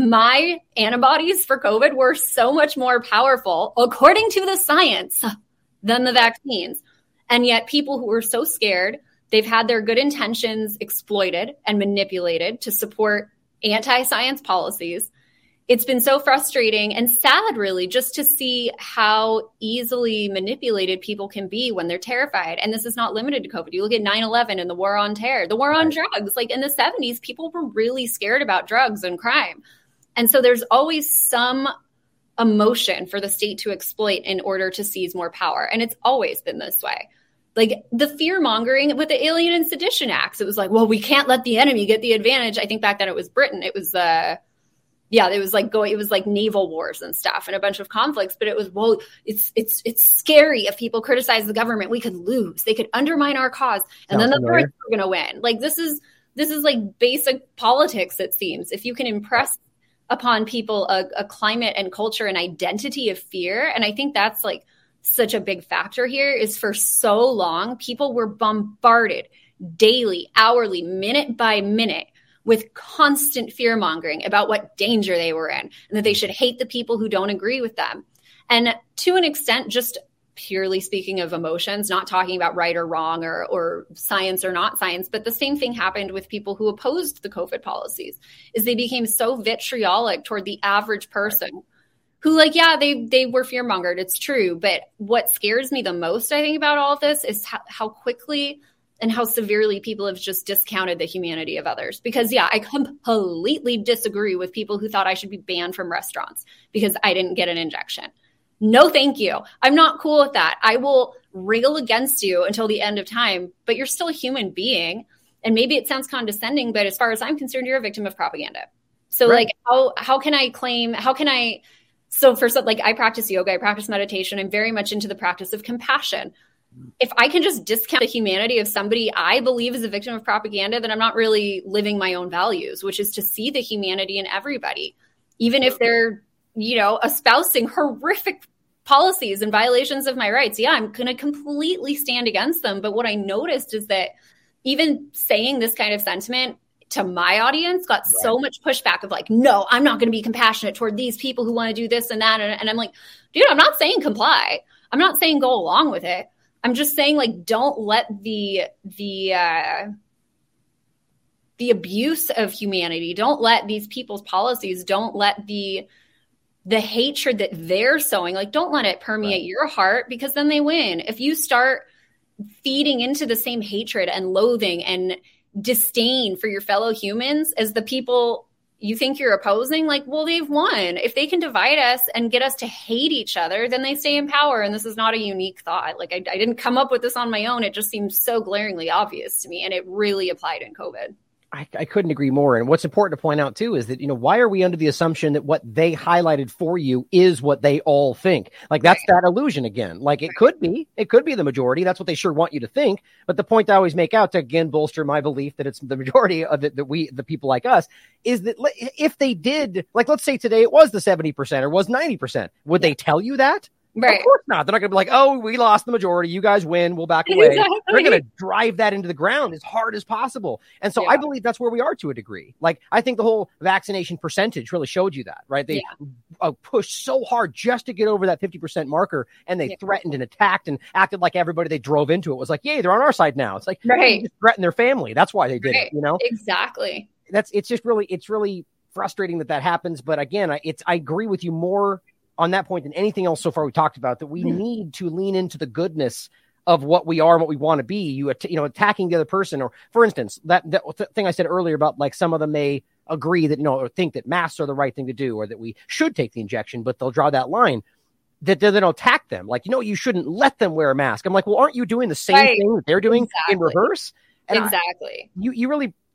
my antibodies for COVID were so much more powerful, according to the science, than the vaccines. And yet people who were so scared, they've had their good intentions exploited and manipulated to support anti-science policies. It's been so frustrating and sad, really, just to see how easily manipulated people can be when they're terrified. And this is not limited to COVID. You look at nine eleven and the war on terror, the war on drugs. Like in the seventies, people were really scared about drugs and crime. And so there's always some emotion for the state to exploit in order to seize more power. And it's always been this way. Like the fear mongering with the Alien and Sedition Acts, it was like, well, we can't let the enemy get the advantage. I think back then it was Britain. It was, uh, yeah, it was like going, it was like naval wars and stuff and a bunch of conflicts, but it was, well, it's, it's, it's scary. If people criticize the government, we could lose, they could undermine our cause. And Sounds then the Brits are going to win. Like this is, this is like basic politics. It seems if you can impress upon people a, a climate and culture and identity of fear. And I think that's like such a big factor here is for so long, people were bombarded daily, hourly, minute by minute with constant fear mongering about what danger they were in and that they should hate the people who don't agree with them. And to an extent, just purely speaking of emotions, not talking about right or wrong or, or science or not science, but the same thing happened with people who opposed the COVID policies is they became so vitriolic toward the average person who like, yeah, they, they were fear mongered. It's true. But what scares me the most, I think, about all of this is how, how quickly and how severely people have just discounted the humanity of others. Because, yeah, I completely disagree with people who thought I should be banned from restaurants because I didn't get an injection. No, thank you. I'm not cool with that. I will rail against you until the end of time, but you're still a human being. And maybe it sounds condescending, but as far as I'm concerned, you're a victim of propaganda. So right. like, how, how can I claim, how can I, so for some, like I practice yoga, I practice meditation. I'm very much into the practice of compassion. If I can just discount the humanity of somebody I believe is a victim of propaganda, then I'm not really living my own values, which is to see the humanity in everybody, even if they're, you know, espousing horrific policies and violations of my rights. Yeah, I'm going to completely stand against them. But what I noticed is that even saying this kind of sentiment to my audience got right. so much pushback of like, no, I'm not going to be compassionate toward these people who want to do this and that. And, and I'm like, dude, I'm not saying comply. I'm not saying go along with it. I'm just saying, like, don't let the the uh, the abuse of humanity, don't let these people's policies, don't let the the hatred that they're sowing, like, don't let it permeate right. your heart, because then they win. If you start feeding into the same hatred and loathing and disdain for your fellow humans as the people you think you're opposing, like, well, they've won. If they can divide us and get us to hate each other, then they stay in power. And this is not a unique thought. Like, I, I didn't come up with this on my own. It just seems so glaringly obvious to me. And it really applied in COVID. I, I couldn't agree more. And what's important to point out, too, is that, you know, why are we under the assumption that what they highlighted for you is what they all think? Like, that's right. that illusion again. Like, it could be. It could be the majority. That's what they sure want you to think. But the point I always make out to, again, bolster my belief that it's the majority of it, that we, the people like us, is that if they did, like, let's say today it was the seventy percent or was ninety percent, would they tell you that? Right. Of course not. They're not going to be like, oh, we lost the majority. You guys win. We'll back away. Exactly. They're going to drive that into the ground as hard as possible. And so yeah. I believe that's where we are to a degree. Like, I think the whole vaccination percentage really showed you that, right? They yeah. uh, pushed so hard just to get over that fifty percent marker, and they yeah. threatened and attacked and acted like everybody they drove into it was like, yay, they're on our side now. It's like, right. they just threatened their family. That's why they did right. it, you know? Exactly. That's, it's just really, it's really frustrating that that happens. But again, I, it's, I agree with you more on that point than anything else so far we talked about, that we mm. need to lean into the goodness of what we are and what we want to be. You, you know, attacking the other person, or for instance, that, that thing I said earlier about, like, some of them may agree that, you know, or think that masks are the right thing to do, or that we should take the injection, but they'll draw that line that they don't attack them. Like, you know, you shouldn't let them wear a mask. I'm like, well, aren't you doing the same right. thing that they're doing exactly. in reverse? And exactly. I, you, you really,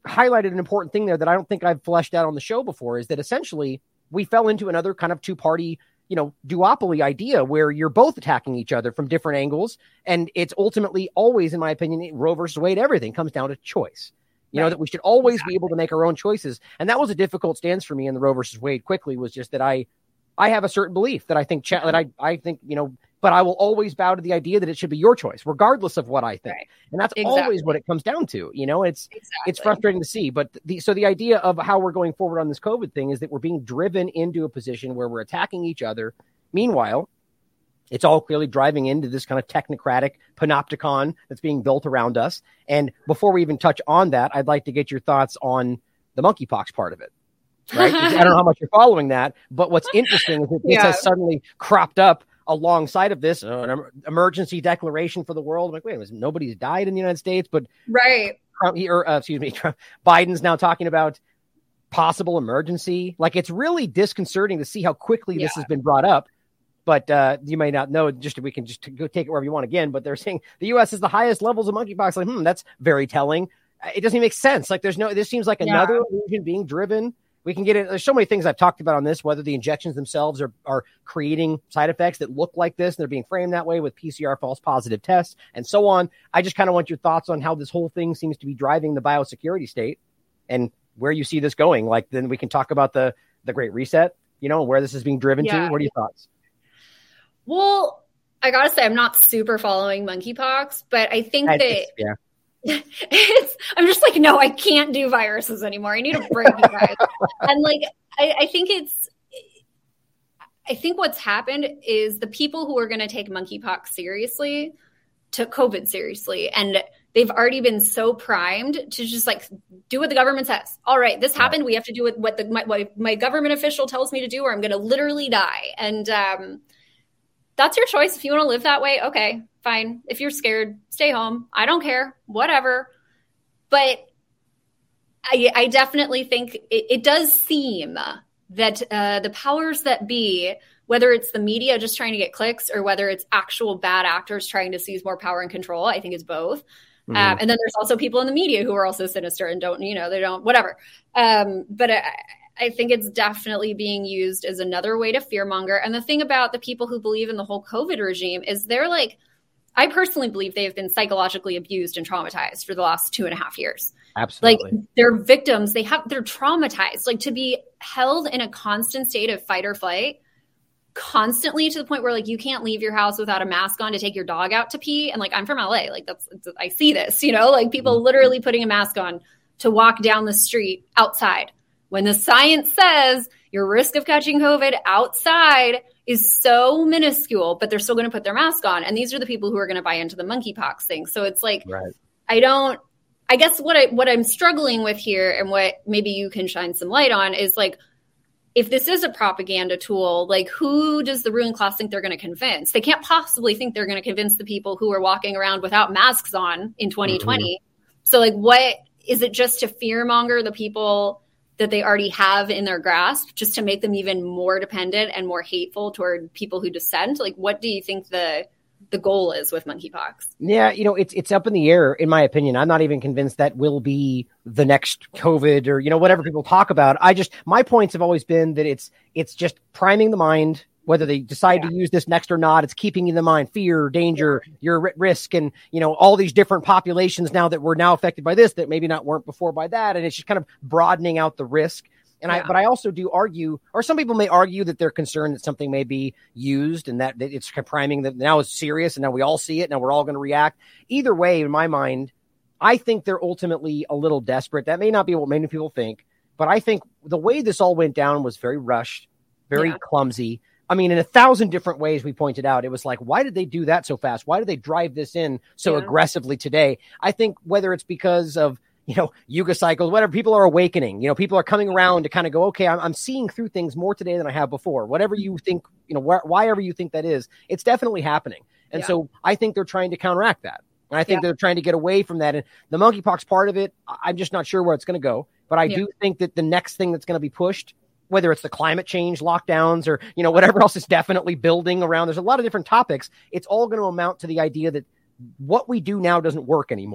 highlighted an important thing there that I don't think I've fleshed out on the show before, is that essentially we fell into another kind of two-party, you know, duopoly idea where you're both attacking each other from different angles. And it's ultimately always, in my opinion, Roe versus Wade, everything comes down to choice. You right. know, that we should always exactly. be able to make our own choices. And that was a difficult stance for me in the Roe versus Wade quickly, was just that I, I have a certain belief that I think, cha- that I, I think, you know, but I will always bow to the idea that it should be your choice, regardless of what I think. Right. And that's exactly. always what it comes down to. You know, it's, exactly. it's frustrating to see, but the, so the idea of how we're going forward on this COVID thing is that we're being driven into a position where we're attacking each other. Meanwhile, it's all clearly driving into this kind of technocratic panopticon that's being built around us. And before we even touch on that, I'd like to get your thoughts on the monkeypox part of it. Right? I don't know how much you're following that, but what's interesting is that this yeah. has suddenly cropped up alongside of this, uh, an emergency declaration for the world. I'm like, wait, was nobody's died in the United States, but right. Trump, he, or, uh, excuse me, Trump, Biden's now talking about possible emergency. Like, it's really disconcerting to see how quickly yeah. this has been brought up. But uh, you may not know, just we can just go take it wherever you want again. But they're saying the U S is the highest levels of monkeypox. Like, hmm, that's very telling. It doesn't even make sense. Like, there's no, this seems like another yeah. illusion being driven. We can get it. There's so many things I've talked about on this, whether the injections themselves are, are creating side effects that look like this, and they're being framed that way with P C R false positive tests and so on. I just kind of want your thoughts on how this whole thing seems to be driving the biosecurity state and where you see this going. Like, then we can talk about the, the Great Reset, you know, where this is being driven yeah. to. What are your thoughts? Well, I gotta say, I'm not super following monkeypox, but I think I, that yeah. it's, I'm just like, no, I can't do viruses anymore. I need a break, you guys. And like, I, I think it's, I think what's happened is the people who are going to take monkeypox seriously took COVID seriously. And they've already been so primed to just like do what the government says. All right, this happened. We have to do what the, my, what my government official tells me to do, or I'm going to literally die. And, um, that's your choice. If you want to live that way, okay, fine. If you're scared, stay home. I don't care, whatever. But I, I definitely think it, it does seem that uh, the powers that be, whether it's the media just trying to get clicks or whether it's actual bad actors trying to seize more power and control, I think it's both. Mm-hmm. Um, and then there's also people in the media who are also sinister and don't, you know, they don't, whatever. Um, but I, I think it's definitely being used as another way to fearmonger. And the thing about the people who believe in the whole COVID regime is they're like, I personally believe they have been psychologically abused and traumatized for the last two and a half years. Absolutely. Like, they're victims. They have, they're traumatized. Like, to be held in a constant state of fight or flight constantly, to the point where like you can't leave your house without a mask on to take your dog out to pee. And like, I'm from L A. Like, that's, I see this, you know, like people mm-hmm. literally putting a mask on to walk down the street outside. When the science says your risk of catching COVID outside is so minuscule, but they're still going to put their mask on. And these are the people who are going to buy into the monkeypox thing. So it's like, right. I don't, I guess what I, what I'm struggling with here, and what maybe you can shine some light on, is like, if this is a propaganda tool, like, who does the ruling class think they're going to convince? They can't possibly think they're going to convince the people who are walking around without masks on in twenty twenty. Mm-hmm. So like, what is it, just to fearmonger the people that they already have in their grasp, just to make them even more dependent and more hateful toward people who dissent? Like, what do you think the the goal is with monkeypox? Yeah, you know, it's it's up in the air, in my opinion. I'm not even convinced that will be the next COVID, or, you know, whatever people talk about. I just, my points have always been that it's it's just priming the mind. Whether they decide yeah. to use this next or not, it's keeping in the mind fear, danger, you're at risk, and, you know, all these different populations now that were now affected by this that maybe not weren't before by that. And it's just kind of broadening out the risk. And yeah. I, but I also do argue, or some people may argue, that they're concerned that something may be used and that, that it's priming that now it's serious and now we all see it. Now we're all going to react. Either way, in my mind, I think they're ultimately a little desperate. That may not be what many people think, but I think the way this all went down was very rushed, very yeah. clumsy. I mean, in a thousand different ways, we pointed out, it was like, why did they do that so fast? Why did they drive this in so yeah. aggressively today? I think whether it's because of, you know, Yuga cycles, whatever, people are awakening, you know, people are coming around to kind of go, okay, I'm, I'm seeing through things more today than I have before. Whatever you think, you know, wh- why ever you think that is, it's definitely happening. And yeah. so I think they're trying to counteract that. And I think yeah. they're trying to get away from that. And the monkeypox part of it, I'm just not sure where it's going to go. But I yeah. do think that the next thing that's going to be pushed, whether it's the climate change lockdowns or, you know, whatever else is definitely building around, there's a lot of different topics. It's all going to amount to the idea that what we do now doesn't work anymore.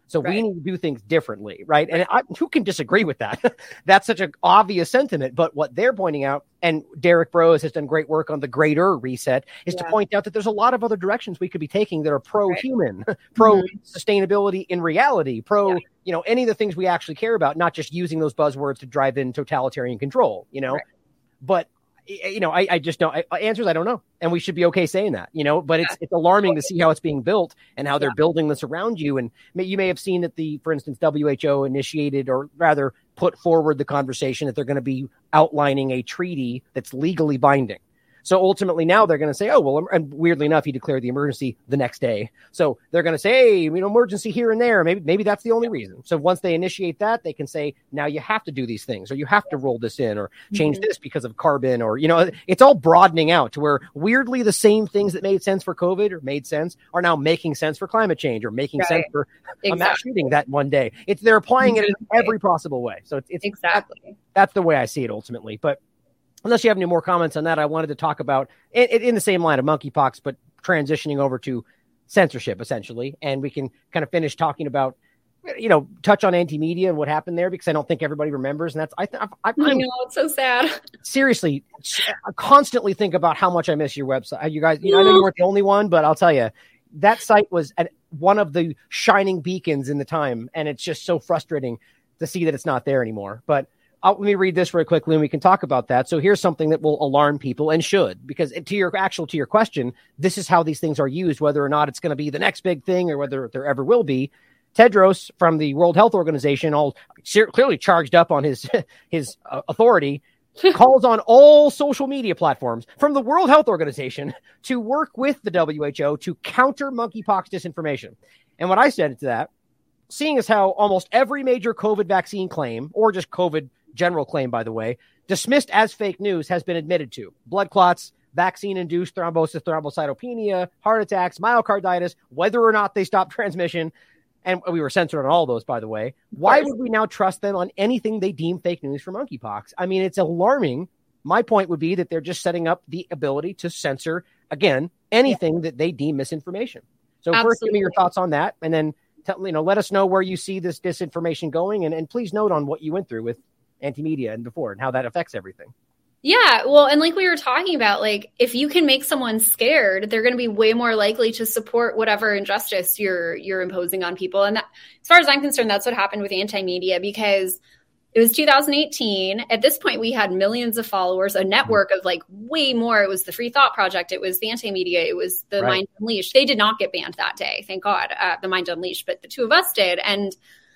So right. we need to do things differently, right? And I, who can disagree with that? That's such an obvious sentiment. But what they're pointing out, and Derek Broze has done great work on the greater reset, is yeah. to point out that there's a lot of other directions we could be taking that are pro-human, right. pro-sustainability in reality, pro, yeah. you know, any of the things we actually care about, not just using those buzzwords to drive in totalitarian control, you know? Right. But you know, I, I just don't. I, answers I don't know, and we should be okay saying that, you know. But it's it's alarming to see how it's being built and how they're yeah. building this around you. And may, you may have seen that the, for instance, W H O initiated, or rather, put forward the conversation that they're going to be outlining a treaty that's legally binding. So ultimately, now they're going to say, oh, well, and weirdly enough, he declared the emergency the next day. So they're going to say, hey, you know, emergency here and there. Maybe maybe that's the only reason. So once they initiate that, they can say, now you have to do these things, or you have to roll this in, or change mm-hmm. this because of carbon, or, you know, it's all broadening out to where weirdly the same things that made sense for COVID or made sense are now making sense for climate change, or making right. sense for exactly. a mass shooting that one day. It's they're applying it in every possible way. So it's, it's exactly that, that's the way I see it ultimately. But unless you have any more comments on that, I wanted to talk about in, in the same line of monkeypox, but transitioning over to censorship, essentially. And we can kind of finish talking about, you know, touch on anti-media and what happened there, because I don't think everybody remembers. And that's, I, th- I, I know, it's so sad. Seriously, I constantly think about how much I miss your website. You guys, you know, I know you weren't the only one, but I'll tell you, that site was an, one of the shining beacons in the time. And it's just so frustrating to see that it's not there anymore. But I'll, let me read this very quickly and we can talk about that. So here's something that will alarm people, and should, because to your actual, to your question, this is how these things are used, whether or not it's going to be the next big thing or whether there ever will be. Tedros from the World Health Organization, all clearly charged up on his, his uh, authority, calls on all social media platforms from the World Health Organization to work with the W H O to counter monkeypox disinformation. And what I said to that, seeing as how almost every major COVID vaccine claim, or just COVID general claim, by the way, dismissed as fake news, has been admitted to. Blood clots, vaccine-induced thrombosis, thrombocytopenia, heart attacks, myocarditis, whether or not they stop transmission. And we were censored on all those, by the way. Why would we now trust them on anything they deem fake news for monkeypox? I mean, it's alarming. My point would be that they're just setting up the ability to censor, again, anything yeah. that they deem misinformation. So Absolutely. First, give me your thoughts on that, and then tell, you know, let us know where you see this disinformation going, and, and please note on what you went through with anti-media and before, and how that affects everything. Yeah, well, and like we were talking about, like, if you can make someone scared, they're going to be way more likely to support whatever injustice you're you're imposing on people. And that, as far as I'm concerned, that's what happened with anti-media, because it was two thousand eighteen. At this point, we had millions of followers, a network of like way more. It was the Free Thought Project. It was the anti-media. It was the right. Mind Unleashed. They did not get banned that day, thank God, uh, the Mind Unleashed, but the two of us did. And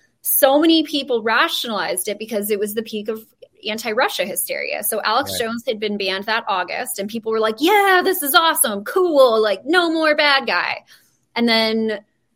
so many people rationalized it because it was the peak of anti-Russia hysteria. So Alex right. Jones had been banned that August, and people were like, yeah, this is awesome, cool, like no more bad guy. And then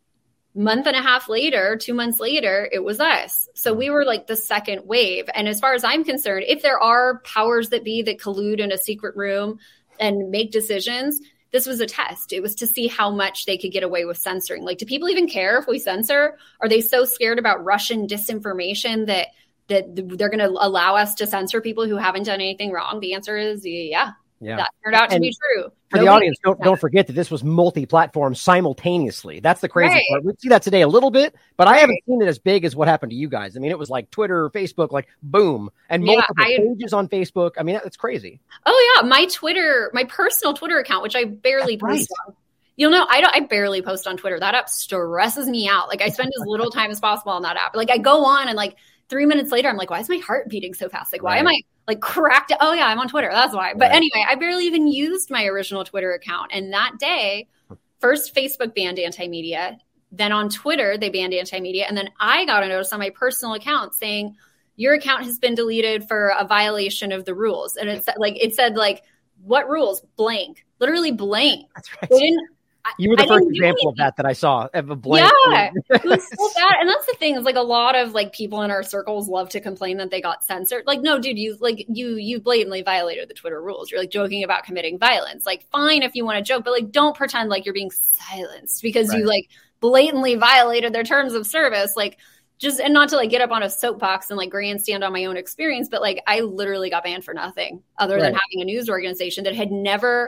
month and a half later, two months later, it was us. So we were like the second wave. And as far as I'm concerned, if there are powers that be that collude in a secret room and make decisions, this was a test. It was to see how much they could get away with censoring. Like, do people even care if we censor? Are they so scared about Russian disinformation that that they're going to allow us to censor people who haven't done anything wrong? The answer is yeah. Yeah. That turned out to and be true. For Nobody the audience, don't, don't forget that this was multi-platform simultaneously. That's the crazy right. part. We see that today a little bit, but right. I haven't seen it as big as what happened to you guys. I mean, it was like Twitter, Facebook, like boom, and yeah, multiple I, pages on Facebook. I mean, that's crazy. Oh yeah. My Twitter, my personal Twitter account, which I barely that's post right. on. You'll know, I don't, I barely post on Twitter. That app stresses me out. Like, I spend as little time as possible on that app. Like, I go on and like three minutes later, I'm like, why is my heart beating so fast? Like, why right. am I like cracked? Oh yeah, I'm on Twitter. That's why. But right. anyway, I barely even used my original Twitter account. And that day, first Facebook banned anti-media. Then on Twitter, they banned anti-media. And then I got a notice on my personal account saying, your account has been deleted for a violation of the rules. And it's like, it said like, what rules? Blank, literally blank. That's right. They didn't, You were the I first example of that that I saw of a blank. Yeah, it was so bad. And that's the thing, is like a lot of like people in our circles love to complain that they got censored. Like, no, dude, you like you you blatantly violated the Twitter rules. You're like joking about committing violence. Like, fine if you want to joke, but like don't pretend like you're being silenced because right. you like blatantly violated their terms of service. Like, just, and not to like get up on a soapbox and like grandstand on my own experience, but like I literally got banned for nothing other right. than having a news organization that had never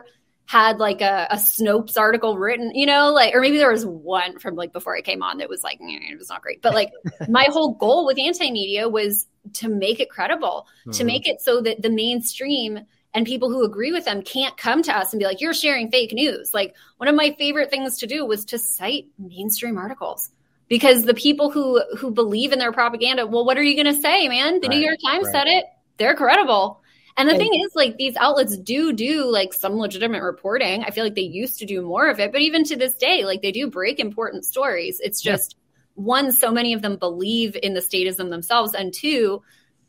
had like a, a Snopes article written, you know, like, or maybe there was one from like before I came on that was like, it was not great. But like my whole goal with anti-media was to make it credible, mm-hmm. to make it so that the mainstream and people who agree with them can't come to us and be like, you're sharing fake news. Like one of my favorite things to do was to cite mainstream articles. Because the people who who believe in their propaganda, well, what are you going to say, man? The right, New York Times right. said it. They're credible. And the and, thing is, like, these outlets do do, like, some legitimate reporting. I feel like they used to do more of it. But even to this day, like, they do break important stories. It's just, yeah. one, so many of them believe in the statism themselves. And two,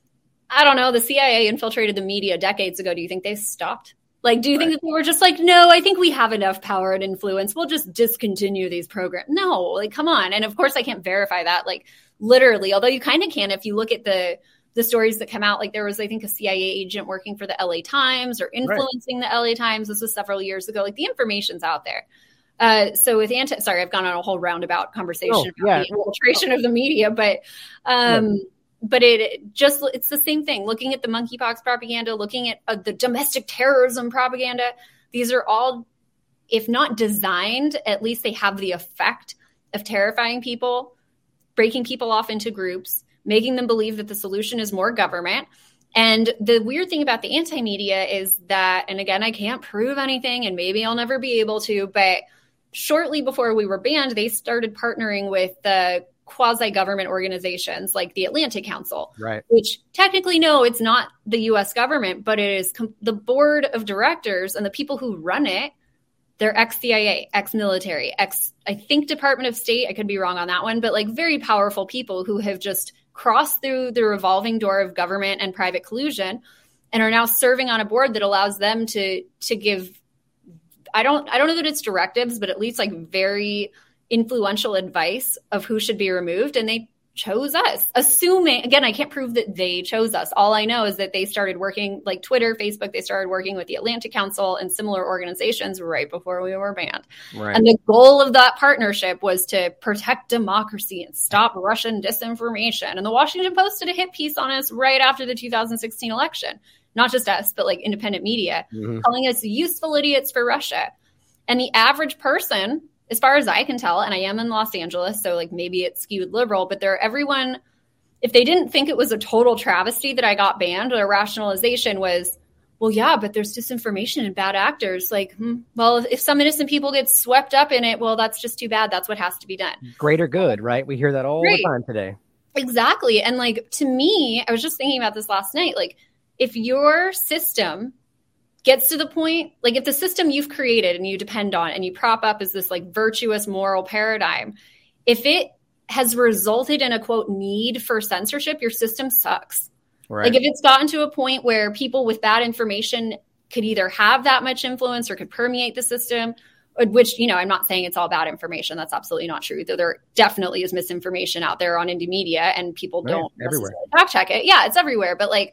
I don't know, the C I A infiltrated the media decades ago. Do you think they stopped? Like, do you right. think that they were just like, no, I think we have enough power and influence. We'll just discontinue these programs. No, like, come on. And of course, I can't verify that, like, literally, although you kind of can if you look at the the stories that come out. Like, there was, I think, a C I A agent working for the L A Times or influencing right. the L A Times. This was several years ago. Like, the information's out there. Uh, so with anti, sorry, I've gone on a whole roundabout conversation oh, about yeah. the infiltration of the media, but um, yeah. But it just, it's the same thing. Looking at the monkeypox propaganda, looking at uh, the domestic terrorism propaganda, these are all, if not designed, at least they have the effect of terrifying people, breaking people off into groups, making them believe that the solution is more government. And the weird thing about the anti-media is that, and again, I can't prove anything and maybe I'll never be able to, but shortly before we were banned, they started partnering with the quasi-government organizations like the Atlantic Council, right? Which technically, no, it's not the U S government, but it is com- the board of directors and the people who run it. They're ex-C I A, ex-military, ex, I think Department of State. I could be wrong on that one, but like very powerful people who have just crossed through the revolving door of government and private collusion and are now serving on a board that allows them to, to give, I don't, I don't know that it's directives, but at least like very influential advice of who should be removed. And they chose us, assuming, again, I can't prove that they chose us. All I know is that they started working, like Twitter, Facebook, they started working with the Atlantic Council and similar organizations right before we were banned. Right. And the goal of that partnership was to protect democracy and stop Russian disinformation. And the Washington Post did a hit piece on us right after the two thousand sixteen election. Not just us, but like independent media, mm-hmm. calling us useful idiots for Russia. And the average person, as far as I can tell, and I am in Los Angeles, so like maybe it's skewed liberal, but there, everyone, if they didn't think it was a total travesty that I got banned, their rationalization was, well, yeah, but there's disinformation and bad actors. Like, hmm, well, if, if some innocent people get swept up in it, well, that's just too bad. That's what has to be done. Greater good, right? We hear that all right. the time today. Exactly. And like, to me, I was just thinking about this last night. Like, if your system gets to the point, like if the system you've created and you depend on and you prop up as this like virtuous moral paradigm, if it has resulted in a quote need for censorship, your system sucks. Right. Like if it's gotten to a point where people with bad information could either have that much influence or could permeate the system, which, you know, I'm not saying it's all bad information. That's absolutely not true. Though there definitely is misinformation out there on indie media and people right. don't everywhere fact check it. Yeah, it's everywhere. But like,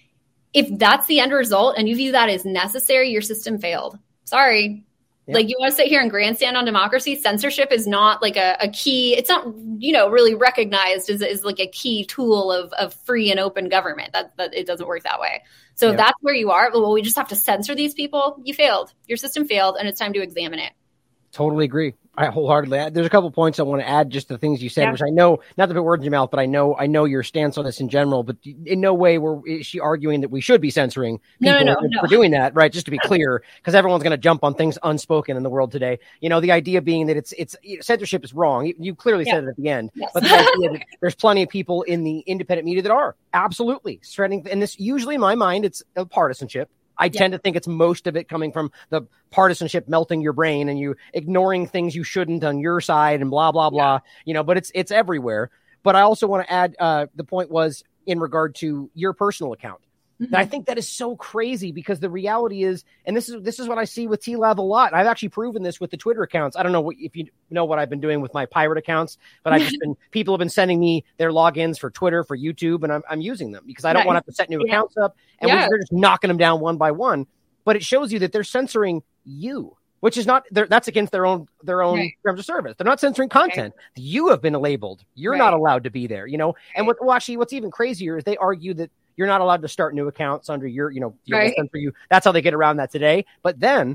if that's the end result and you view that as necessary, your system failed. Sorry. Yep. Like you want to sit here and grandstand on democracy. Censorship is not like a, a key. It's not, you know, really recognized as, as like a key tool of, of free and open government. That, that it doesn't work that way. So yep. if that's where you are, well, we just have to censor these people. You failed. Your system failed and it's time to examine it. Totally agree. I wholeheartedly. There's a couple points I want to add just to things you said, yeah. which I know, not to put words in your mouth, but I know, I know your stance on this in general, but in no way were, is she arguing that we should be censoring people no, no, no, for no. doing that, right? Just to be clear, because everyone's going to jump on things unspoken in the world today. You know, the idea being that it's, it's you know, censorship is wrong. You, you clearly yeah. said it at the end, yes. but the idea that there's plenty of people in the independent media that are absolutely spreading, and this usually in my mind, it's a partisanship. I yeah. tend to think it's most of it coming from the partisanship melting your brain and you ignoring things you shouldn't on your side and blah, blah, blah, yeah. you know, but it's, it's everywhere. But I also want to add, uh, the point was in regard to your personal account. Mm-hmm. I think that is so crazy because the reality is, and this is, this is what I see with T L A V a lot. I've actually proven this with the Twitter accounts. I don't know what, if you know what I've been doing with my pirate accounts, but I've just been, people have been sending me their logins for Twitter, for YouTube, and I'm, I'm using them because I don't right. want to have to set new yeah. accounts up and yeah. we're just knocking them down one by one. But it shows you that they're censoring you, which is not, that's against their own, their own right. terms of service. They're not censoring content. Right. You have been labeled. You're right. not allowed to be there, you know? Right. And what, well, actually, what's even crazier is they argue that you're not allowed to start new accounts under your, you know, your right. censor you. That's how they get around that today. But then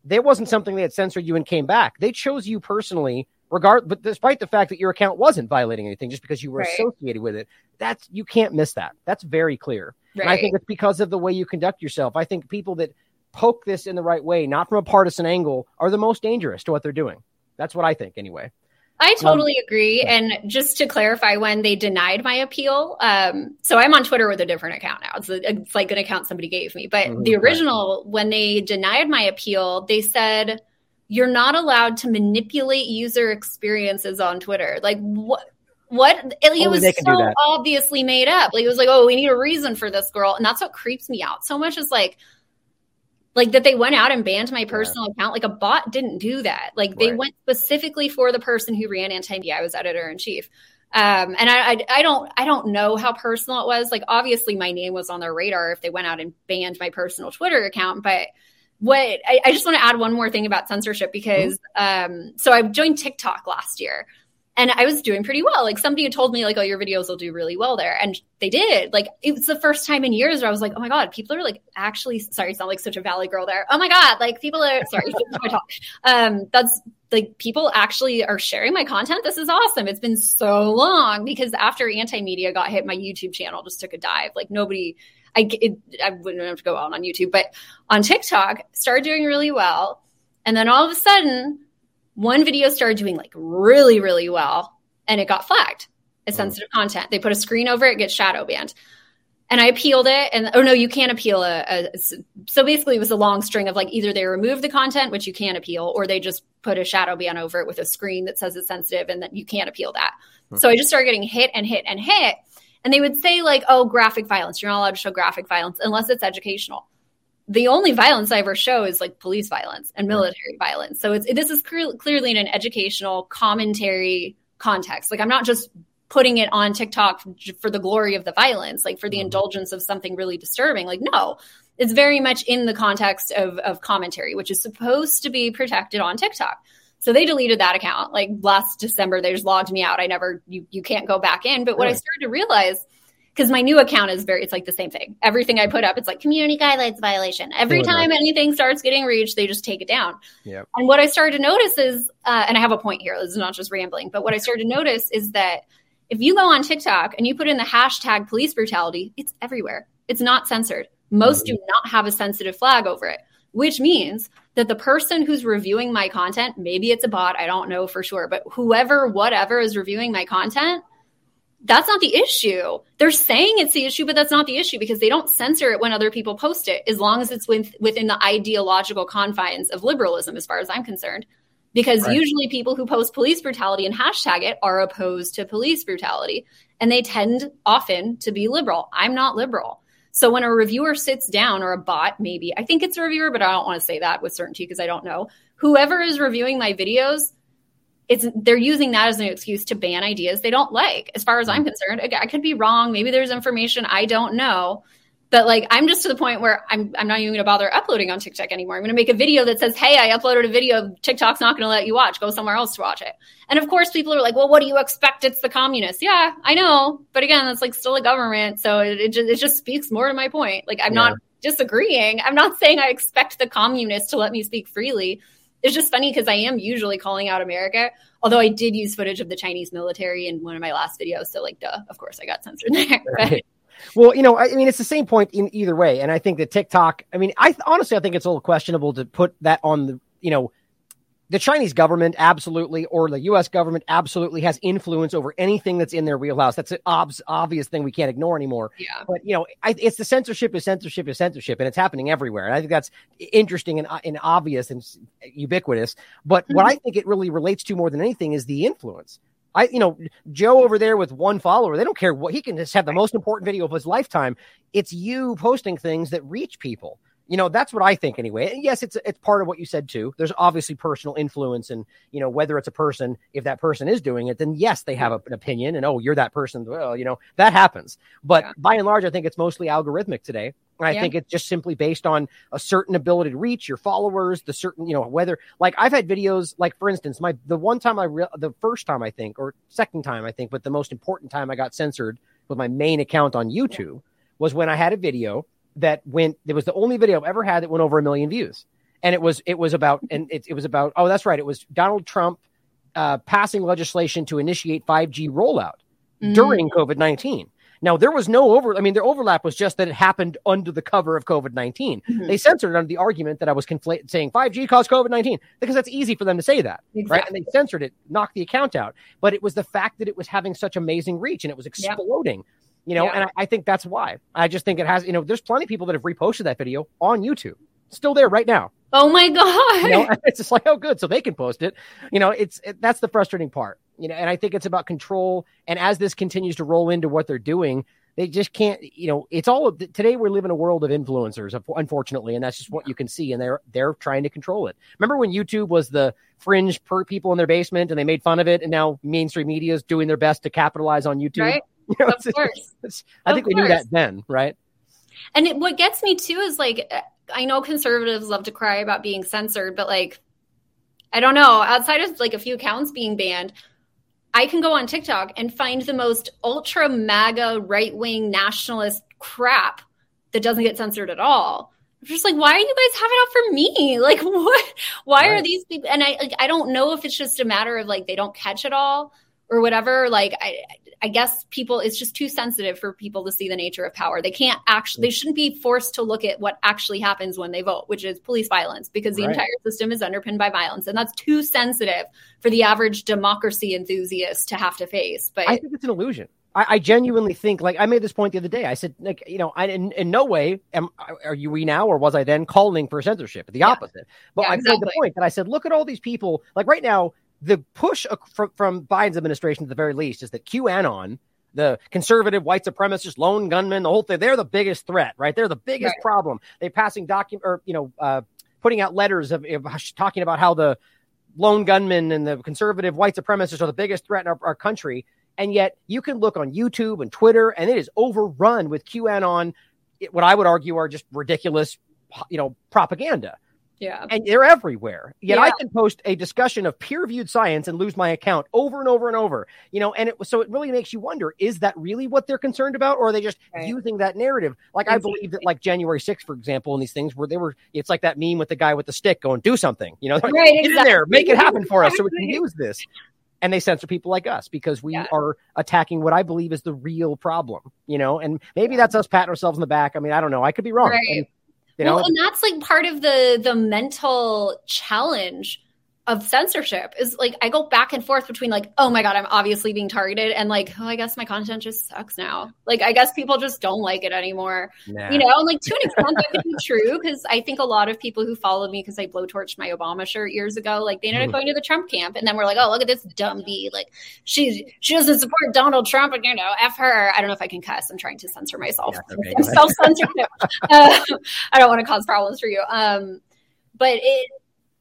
there wasn't something they had censored you and came back. They chose you personally, regard, but despite the fact that your account wasn't violating anything, just because you were right. associated with it. That's, you can't miss that. That's very clear. Right. And I think it's because of the way you conduct yourself. I think people that poke this in the right way, not from a partisan angle, are the most dangerous to what they're doing. That's what I think anyway. I totally um, agree. Yeah. And just to clarify, when they denied my appeal, um, so I'm on Twitter with a different account now. It's, a, it's like an account somebody gave me. But mm-hmm. the original, when they denied my appeal, they said, you're not allowed to manipulate user experiences on Twitter. Like, what? What? It, it was so obviously made up. Like, it was like, oh, we need a reason for this girl. And that's what creeps me out so much, is like, like that they went out and banned my personal yeah. account. Like, a bot didn't do that. Like, they right. went specifically for the person who ran Anti-Media. I was editor in chief. Um, and I, I, I don't, I don't know how personal it was. Like, obviously my name was on their radar if they went out and banned my personal Twitter account. But what, I, I just want to add one more thing about censorship, because, mm-hmm. um, so I joined TikTok last year. And I was doing pretty well. Like, somebody had told me, like, oh, your videos will do really well there. And they did. Like, it was the first time in years where I was like, oh my God, people are like actually, sorry, I sound like such a Valley girl there. Oh my God, like people are, sorry, um, that's like, people actually are sharing my content. This is awesome. It's been so long, because after Anti-Media got hit, my YouTube channel just took a dive. Like, nobody, I, it, I wouldn't have to go out on YouTube, but on TikTok, started doing really well. And then all of a sudden, one video started doing like really, really well, and it got flagged as sensitive oh. content. They put a screen over it, gets shadow banned. And I appealed it. And, oh no, you can't appeal a, a, so basically it was a long string of like, either they remove the content, which you can't appeal, or they just put a shadow ban over it with a screen that says it's sensitive and that you can't appeal that. Okay. So I just started getting hit and hit and hit. And they would say like, oh, graphic violence. You're not allowed to show graphic violence unless it's educational. The only violence I ever show is like police violence and military right. violence. So it's, this is clear, clearly in an educational commentary context. Like, I'm not just putting it on TikTok for the glory of the violence, like for the mm-hmm. indulgence of something really disturbing. Like, no, it's very much in the context of, of commentary, which is supposed to be protected on TikTok. So they deleted that account. Like last December, they just logged me out. I never, you, you can't go back in. But what right. I started to realize, because my new account is very, it's like the same thing. Everything I put up, it's like community guidelines violation. Every time anything starts getting reached, they just take it down. Yep. And what I started to notice is, uh, and I have a point here, this is not just rambling, but what I started to notice is that if you go on TikTok and you put in the hashtag police brutality, it's everywhere. It's not censored. Most mm-hmm. do not have a sensitive flag over it, which means that the person who's reviewing my content, maybe it's a bot, I don't know for sure, but whoever, whatever is reviewing my content, that's not the issue. They're saying it's the issue, but that's not the issue, because they don't censor it when other people post it, as long as it's with, within the ideological confines of liberalism, as far as I'm concerned. Because right. usually people who post police brutality and hashtag it are opposed to police brutality, and they tend often to be liberal. I'm not liberal. So when a reviewer sits down, or a bot, maybe, I think it's a reviewer, but I don't want to say that with certainty because I don't know. Whoever is reviewing my videos, it's they're using that as an excuse to ban ideas they don't like. As far as I'm concerned, I could be wrong. Maybe there's information I don't know, but like, I'm just to the point where I'm I'm not even going to bother uploading on TikTok anymore. I'm going to make a video that says, "Hey, I uploaded a video. TikTok's not going to let you watch. Go somewhere else to watch it." And of course, people are like, "Well, what do you expect? It's the communists." Yeah, I know, but again, it's like still a government, so it, it just it just speaks more to my point. Like, I'm yeah. not disagreeing. I'm not saying I expect the communists to let me speak freely. It's just funny because I am usually calling out America, although I did use footage of the Chinese military in one of my last videos. So like, duh, of course I got censored there. Right. Well, you know, I mean, it's the same point in either way. And I think that TikTok, I mean, I honestly, I think it's a little questionable to put that on the, you know, the Chinese government absolutely, or the U S government absolutely has influence over anything that's in their wheelhouse. That's an ob- obvious thing we can't ignore anymore. Yeah. But, you know, I, it's the censorship is censorship is censorship, and it's happening everywhere. And I think that's interesting and, and obvious and ubiquitous. But mm-hmm. what I think it really relates to more than anything is the influence. I, you know, Joe over there with one follower, they don't care what, he can just have the most important video of his lifetime. It's you posting things that reach people. You know, that's what I think anyway. And yes, it's it's part of what you said too. There's obviously personal influence, and, you know, whether it's a person, if that person is doing it, then yes, they have a, an opinion, and, oh, you're that person. Well, you know, that happens. But yeah. by and large, I think it's mostly algorithmic today. And I yeah. think it's just simply based on a certain ability to reach your followers, the certain, you know, whether, like, I've had videos, like, for instance, my, the one time I, re- the first time I think, or second time I think, but the most important time I got censored with my main account on YouTube yeah. was when I had a video that went, it was the only video I've ever had that went over a million views. And it was, it was about, and it, it was about, oh, that's right. It was Donald Trump uh, passing legislation to initiate five G rollout mm-hmm. during COVID nineteen. Now, there was no over, I mean, the overlap was just that it happened under the cover of COVID nineteen. Mm-hmm. They censored it under the argument that I was confl- saying five G caused COVID nineteen because that's easy for them to say that, exactly. right? And they censored it, knocked the account out. But it was the fact that it was having such amazing reach and it was exploding, yeah. you know, yeah. and I, I think that's why. I just think it has, you know, there's plenty of people that have reposted that video on YouTube. Still there right now. Oh my God. You know, it's just like, oh, good. So they can post it. You know, it's, it, that's the frustrating part, you know, and I think it's about control. And as this continues to roll into what they're doing, they just can't, you know, it's all of the, today we live in a world of influencers, unfortunately, and that's just what you can see. And they're, they're trying to control it. Remember when YouTube was the fringe per people in their basement and they made fun of it. And now mainstream media is doing their best to capitalize on YouTube. Right. You know, of it's, course. It's, it's, I of think course. we knew that then. Right. And it, what gets me too is like, I know conservatives love to cry about being censored, but like, I don't know, outside of like a few accounts being banned, I can go on TikTok and find the most ultra MAGA right-wing nationalist crap that doesn't get censored at all. I'm just like, why are you guys having it out for me? Like, what? Why right. are these people? And I, like, I don't know if it's just a matter of like they don't catch it all or whatever. Like, I, I guess people, it's just too sensitive for people to see the nature of power. They can't actually, they shouldn't be forced to look at what actually happens when they vote, which is police violence, because the right. entire system is underpinned by violence. And that's too sensitive for the average democracy enthusiast to have to face. But I think it's an illusion. I, I genuinely think, like I made this point the other day. I said, like, you know, I in, in no way am are you we now or was I then calling for censorship? The yeah. opposite. But yeah, I exactly. made the point that I said, look at all these people. Like right now, the push from, from Biden's administration, at the very least, is that QAnon, the conservative white supremacist lone gunmen, the whole thing, they're the biggest threat, right? They're the biggest right. problem. They're passing document or, you know, uh, putting out letters of, of talking about how the lone gunmen and the conservative white supremacists are the biggest threat in our, our country. And yet you can look on YouTube and Twitter and it is overrun with QAnon, what I would argue are just ridiculous, you know, propaganda. Yeah. And they're everywhere. Yet yeah. I can post a discussion of peer-reviewed science and lose my account over and over and over, you know, and it so it really makes you wonder, is that really what they're concerned about? Or are they just right. using that narrative? Like exactly. I believe that like January sixth, for example, and these things where they were, it's like that meme with the guy with the stick going, do something, you know, like, right, get exactly. in there, make it happen for us so we can use this. And they censor people like us because we yeah. are attacking what I believe is the real problem, you know, and maybe that's us patting ourselves on the back. I mean, I don't know. I could be wrong. Right. And, You know? Well, and that's like part of the the mental challenge of censorship is like I go back and forth between like, oh my God, I'm obviously being targeted and like, oh, I guess my content just sucks now. Like, I guess people just don't like it anymore. Nah. You know, and like to an extent that could be true because I think a lot of people who followed me because I blowtorched my Obama shirt years ago, like they ended up going to the Trump camp and then we're like, oh, look at this dumb bee. Like she she doesn't support Donald Trump and, you know, F her. I don't know if I can cuss. I'm trying to censor myself. Yeah, okay, I'm self-censorship. uh, I don't want to cause problems for you. Um, but it,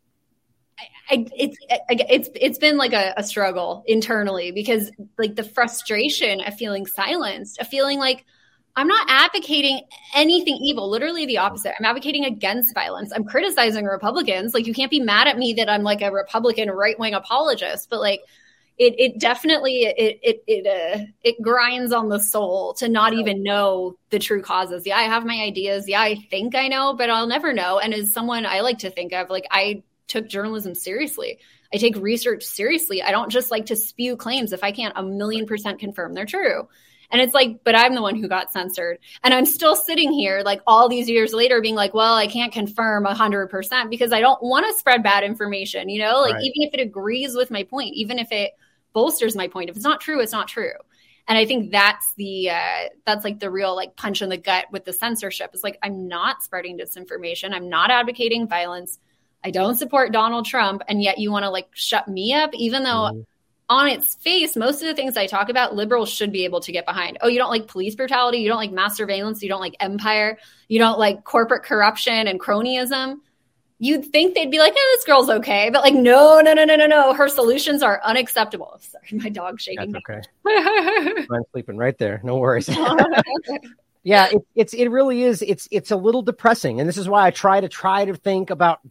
I, it's it's it's been like a, a struggle internally because like the frustration of feeling silenced, of feeling like I'm not advocating anything evil, literally the opposite. I'm advocating against violence. I'm criticizing Republicans. Like you can't be mad at me that I'm like a Republican right-wing apologist, but like it it definitely it it it uh, it grinds on the soul to not even know the true causes. Yeah, I have my ideas. Yeah, I think I know, but I'll never know. And as someone I like to think of, like I took journalism seriously. I take research seriously. I don't just like to spew claims if I can't a million percent confirm they're true. And it's like, but I'm the one who got censored. And I'm still sitting here like all these years later being like, well, I can't confirm a hundred percent because I don't want to spread bad information, you know, like right. even if it agrees with my point, even if it bolsters my point, if it's not true, it's not true. And I think that's the, uh, that's like the real like punch in the gut with the censorship. It's like, I'm not spreading disinformation. I'm not advocating violence. I don't support Donald Trump, and yet you want to like shut me up, even though mm-hmm. on its face, most of the things I talk about, liberals should be able to get behind. Oh, you don't like police brutality? You don't like mass surveillance? You don't like empire? You don't like corporate corruption and cronyism? You'd think they'd be like, eh, this girl's okay. But like, no, no, no, no, no, no. Her solutions are unacceptable. Sorry, my dog's shaking. That's okay. I'm sleeping right there. No worries. Yeah, it, it's it really is. It's it's a little depressing, and this is why I try to try to think about the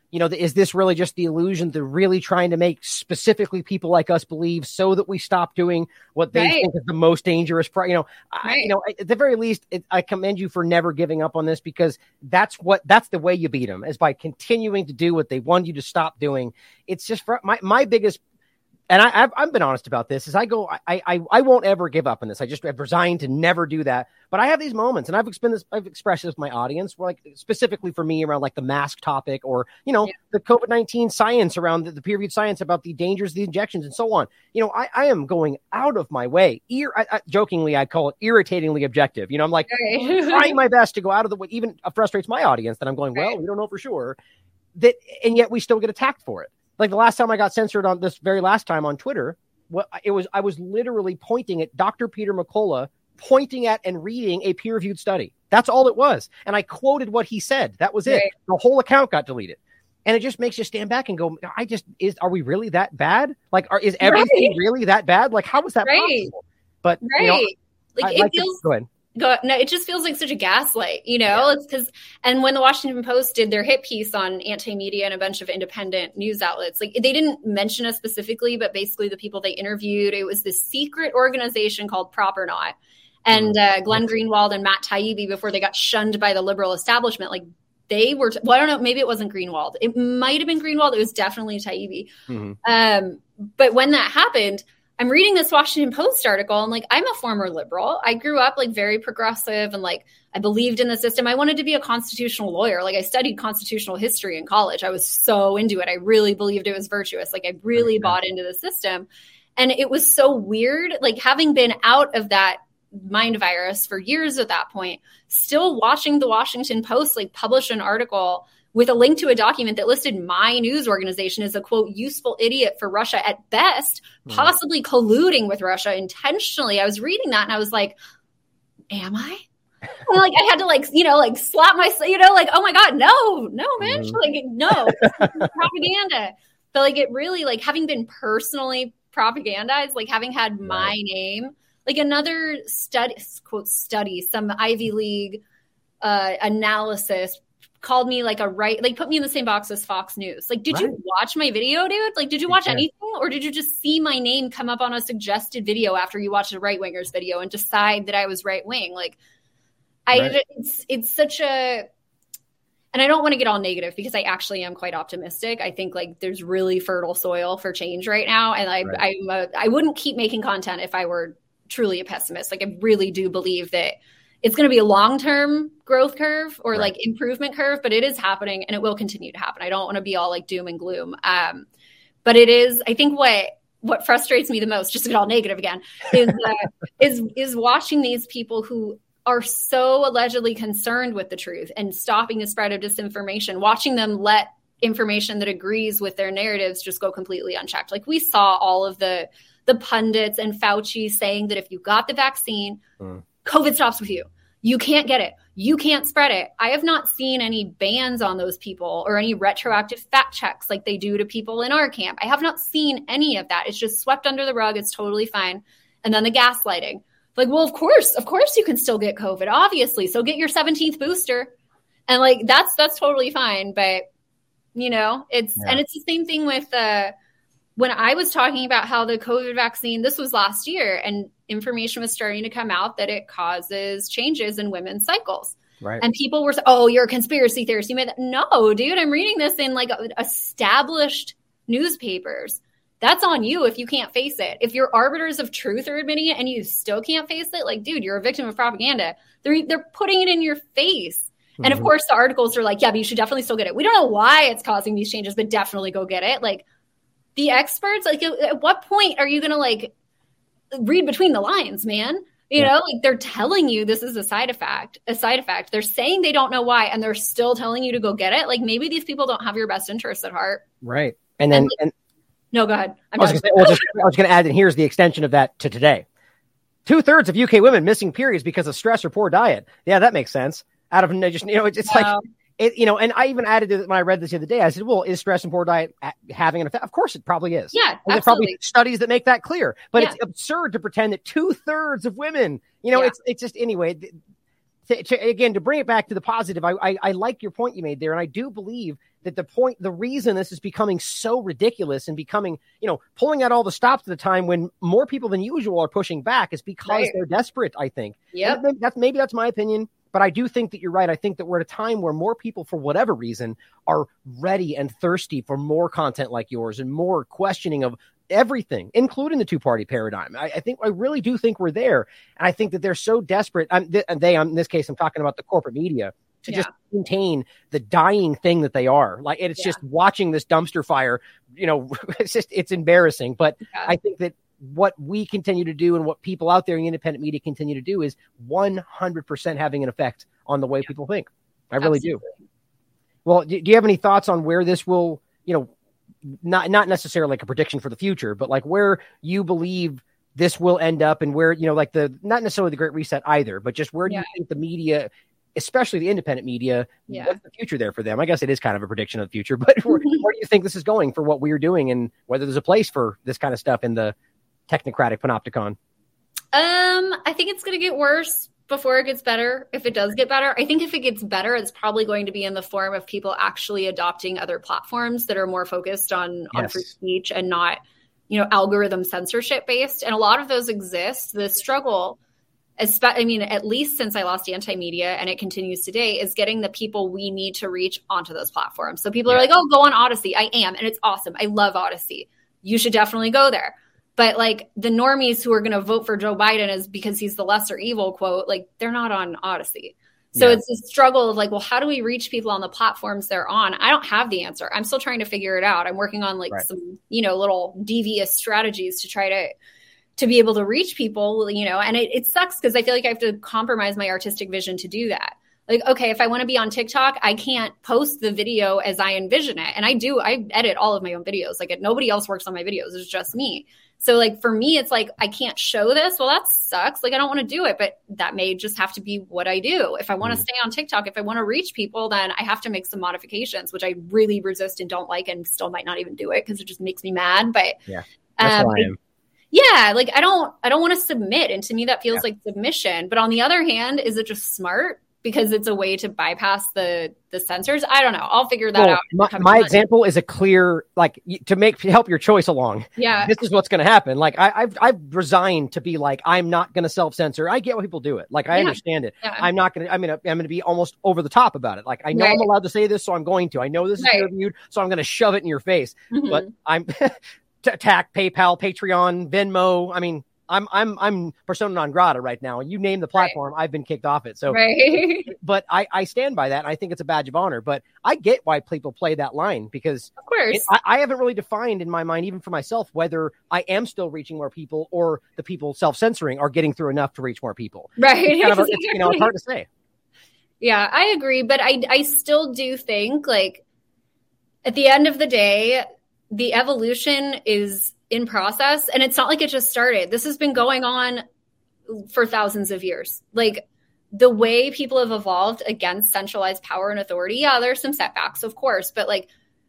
you know, is this really just the illusion they're really trying to make specifically people like us believe so that we stop doing what they right. think is the most dangerous? You know, right. I, you know, at the very least, it, I commend you for never giving up on this, because that's what, that's the way you beat them, is by continuing to do what they want you to stop doing. It's just for my, my biggest, and I, I've, I've been honest about this, is I go, I, I, I won't ever give up on this. I just have resigned to never do that. But I have these moments, and I've explained this, I've expressed this with my audience, where like specifically for me around like the mask topic, or, you know, yeah. the COVID nineteen science around the, the peer reviewed science about the dangers of the injections and so on. You know, I, I am going out of my way. Ir- I, I, jokingly, I call it irritatingly objective. You know, I'm like right. trying my best to go out of the way, even frustrates my audience that I'm going, well, right. we don't know for sure that, and yet we still get attacked for it. Like the last time I got censored on this very last time on Twitter, what it was, I was literally pointing at Doctor Peter McCullough, pointing at and reading a peer-reviewed study. That's all it was. And I quoted what he said. That was it. Right. The whole account got deleted. And it just makes you stand back and go, I just, is, are we really that bad? Like, are, is everything right. really that bad? Like, how is that right. possible? But, right. you know, like, I'd it like feels, to, go ahead. Go, no, it just feels like such a gaslight, you know, yeah. it's because, and when the Washington Post did their hit piece on anti-media and a bunch of independent news outlets, like they didn't mention us specifically, but basically the people they interviewed, it was this secret organization called Prop or Not. And uh, Glenn Greenwald and Matt Taibbi, before they got shunned by the liberal establishment, like they were, t- well, I don't know, maybe it wasn't Greenwald. It might have been Greenwald. It was definitely Taibbi. Mm-hmm. Um, but when that happened, I'm reading this Washington Post article, and like, I'm a former liberal. I grew up like very progressive, and like I believed in the system. I wanted to be a constitutional lawyer. Like I studied constitutional history in college. I was so into it. I really believed it was virtuous. Like I really bought into the system. And it was so weird, like having been out of that mind virus for years at that point, still watching the Washington Post like publish an article with a link to a document that listed my news organization as a, quote, useful idiot for Russia at best, possibly mm. colluding with Russia intentionally. I was reading that and I was like, am I? And like, I had to like, you know, like slap my, you know, like, oh my God, no, no, man. Mm. Like, no, propaganda. But like, it really, like having been personally propagandized, like having had my right. name, like another study, quote, study, some Ivy League uh, analysis called me like a right, like put me in the same box as Fox News. Like, did right. you watch my video, dude? Like, did you watch yeah. anything? Or did you just see my name come up on a suggested video after you watched a right wingers video and decide that I was right wing? Like, I, right. it's, it's such a, and I don't want to get all negative because I actually am quite optimistic. I think like there's really fertile soil for change right now. And I, right. I'm a, I wouldn't keep making content if I were truly a pessimist. Like, I really do believe that it's going to be a long-term growth curve or right. like improvement curve, but it is happening and it will continue to happen. I don't want to be all like doom and gloom. Um, but it is, I think what, what frustrates me the most, just to get all negative again, is, uh, is, is watching these people who are so allegedly concerned with the truth and stopping the spread of disinformation, watching them let information that agrees with their narratives just go completely unchecked. Like we saw all of the, the pundits and Fauci saying that if you got the vaccine, mm. COVID stops with you. You can't get it. You can't spread it. I have not seen any bans on those people or any retroactive fact checks like they do to people in our camp. I have not seen any of that. It's just swept under the rug. It's totally fine. And then the gaslighting. Like, well, of course, of course you can still get COVID, obviously. So get your seventeenth booster. And like, that's, that's totally fine. But, you know, it's, yeah. and it's the same thing with, uh, when I was talking about how the COVID vaccine, this was last year, and information was starting to come out that it causes changes in women's cycles. Right. And people were, oh, you're a conspiracy theorist. You made that. No, dude, I'm reading this in like established newspapers. That's on you if you can't face it. If your arbiters of truth are admitting it and you still can't face it, like, dude, you're a victim of propaganda. They're, they're putting it in your face. Mm-hmm. And of course, the articles are like, yeah, but you should definitely still get it. We don't know why it's causing these changes, but definitely go get it. Like, the experts, like, at what point are you going to like read between the lines, man? You yeah. know, like they're telling you this is a side effect, a side effect. They're saying they don't know why, and they're still telling you to go get it. Like maybe these people don't have your best interests at heart. Right. And then, and, like, and no, go ahead. I'm I was going to add, and here's the extension of that to today. Two thirds of U K women missing periods because of stress or poor diet. Yeah, that makes sense. Out of just, you know, it's, it's wow. like, It, you know, and I even added it when I read this the other day. I said, well, is stress and poor diet having an effect? Of course it probably is. Yeah, There's probably studies that make that clear. But yeah. it's absurd to pretend that two thirds of women, you know, yeah. it's it's just, anyway, to, to, again, to bring it back to the positive, I, I I like your point you made there. And I do believe that the point, the reason this is becoming so ridiculous and becoming, you know, pulling out all the stops at the time when more people than usual are pushing back is because right. they're desperate, I think. Yeah. That's maybe that's my opinion, but I do think that you're right. I think that we're at a time where more people, for whatever reason, are ready and thirsty for more content like yours and more questioning of everything, including the two-party paradigm. I, I think I really do think we're there, and I think that they're so desperate. I'm, th- they, I'm, in this case, I'm talking about the corporate media to yeah. just contain the dying thing that they are. Like it's yeah. just watching this dumpster fire. You know, it's just it's embarrassing. But yeah. I think that what we continue to do and what people out there in independent media continue to do is one hundred percent having an effect on the way yeah. people think. I really Absolutely. do. Well, do, do you have any thoughts on where this will, you know, not not necessarily like a prediction for the future, but like where you believe this will end up and where, you know, like the, not necessarily the Great Reset either, but just where do yeah. you think the media, especially the independent media, yeah. what's the future there for them? I guess it is kind of a prediction of the future, but where, where do you think this is going for what we're doing and whether there's a place for this kind of stuff in the technocratic panopticon? Um, I think it's going to get worse before it gets better. If it does get better, I think if it gets better, it's probably going to be in the form of people actually adopting other platforms that are more focused on, yes. on free speech and not, you know, algorithm censorship based. And a lot of those exist. The struggle, I mean, at least since I lost Anti-Media and it continues today, is getting the people we need to reach onto those platforms. So people yeah. are like, oh, go on Odyssey. I am. And it's awesome. I love Odyssey. You should definitely go there. But like the normies who are going to vote for Joe Biden is because he's the lesser evil, quote, like they're not on Odyssey. So yeah. it's a struggle of like, well, how do we reach people on the platforms they're on? I don't have the answer. I'm still trying to figure it out. I'm working on like right. some, you know, little devious strategies to try to, to be able to reach people, you know, and it, it sucks because I feel like I have to compromise my artistic vision to do that. Like, okay, if I want to be on TikTok, I can't post the video as I envision it. And I do, I edit all of my own videos. Like nobody else works on my videos. It's just me. So like for me, it's like, I can't show this. Well, that sucks. Like I don't want to do it, but that may just have to be what I do. If I want to mm. stay on TikTok, if I want to reach people, then I have to make some modifications, which I really resist and don't like and still might not even do it because it just makes me mad. But yeah, that's um, who I am. Yeah, like I don't, I don't want to submit. And to me, that feels yeah. like submission. But on the other hand, is it just smart? Because it's a way to bypass the the censors. I don't know. I'll figure that well, out. My, my example is a clear, like to make help your choice along. Yeah, this is what's going to happen. Like I, I've I've resigned to be like I'm not going to self censor. I get why people do it. Like I yeah. understand it. Yeah. I'm not going to. I'm going to. I'm going to be almost over the top about it. Like I know right. I'm allowed to say this, so I'm going to. I know this is right. reviewed, so I'm going to shove it in your face. Mm-hmm. But I'm attack PayPal, Patreon, Venmo. I mean. I'm I'm I'm persona non grata right now. You name the platform, right. I've been kicked off it. So, right. but I, I stand by that, and I think it's a badge of honor. But I get why people play that line because, of course, it, I, I haven't really defined in my mind, even for myself, whether I am still reaching more people or the people self censoring are getting through enough to reach more people. Right. It's kind of a, it's, you know, it's hard to say. Yeah, I agree, but I I still do think like at the end of the day, the evolution is in process, and it's not like it just started. This has been going on for thousands of years. Like the way people have evolved against centralized power and authority. Yeah, there's some setbacks, of course, but like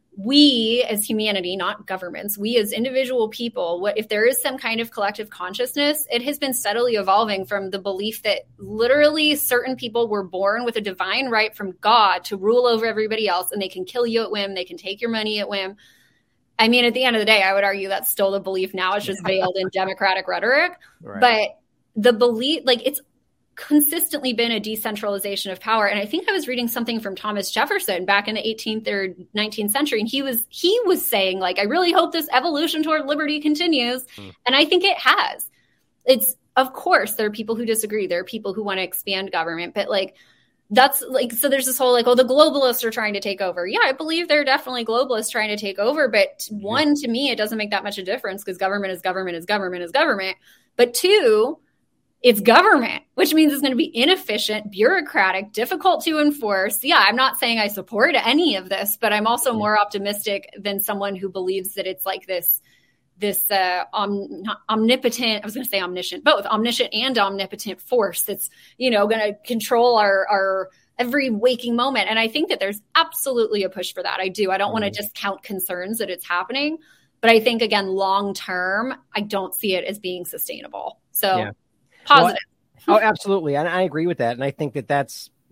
we as humanity, not governments, we as individual people, what if there is some kind of collective consciousness, it has been steadily evolving from the belief that literally certain people were born with a divine right from God to rule over everybody else, and they can kill you at whim, they can take your money at whim. I mean, at the end of the day, I would argue that's still the belief now. It's just veiled in democratic rhetoric. Right. But the belief, like it's consistently been a decentralization of power. And I think I was reading something from Thomas Jefferson back in the eighteenth or nineteenth century. And he was he was saying, like, I really hope this evolution toward liberty continues. Mm. And I think it has. It's, of course, there are people who disagree. There are people who want to expand government. But like, that's like, so there's this whole like, oh, the globalists are trying to take over. Yeah, I believe there are definitely globalists trying to take over. But one, to me, it doesn't make that much of a difference because government is government is government is government. But two, it's government, which means it's going to be inefficient, bureaucratic, difficult to enforce. Yeah, I'm not saying I support any of this, but I'm also more optimistic than someone who believes that it's like this this uh, om- omnipotent, I was going to say omniscient, both omniscient and omnipotent force that's, you know, going to control our, our every waking moment. And I think that there's absolutely a push for that. I do. I don't mm-hmm. want to discount concerns that it's happening, but I think, again, long term, I don't see it as being sustainable. So yeah. positive. Well, oh, absolutely. And I agree with that. And I think that that's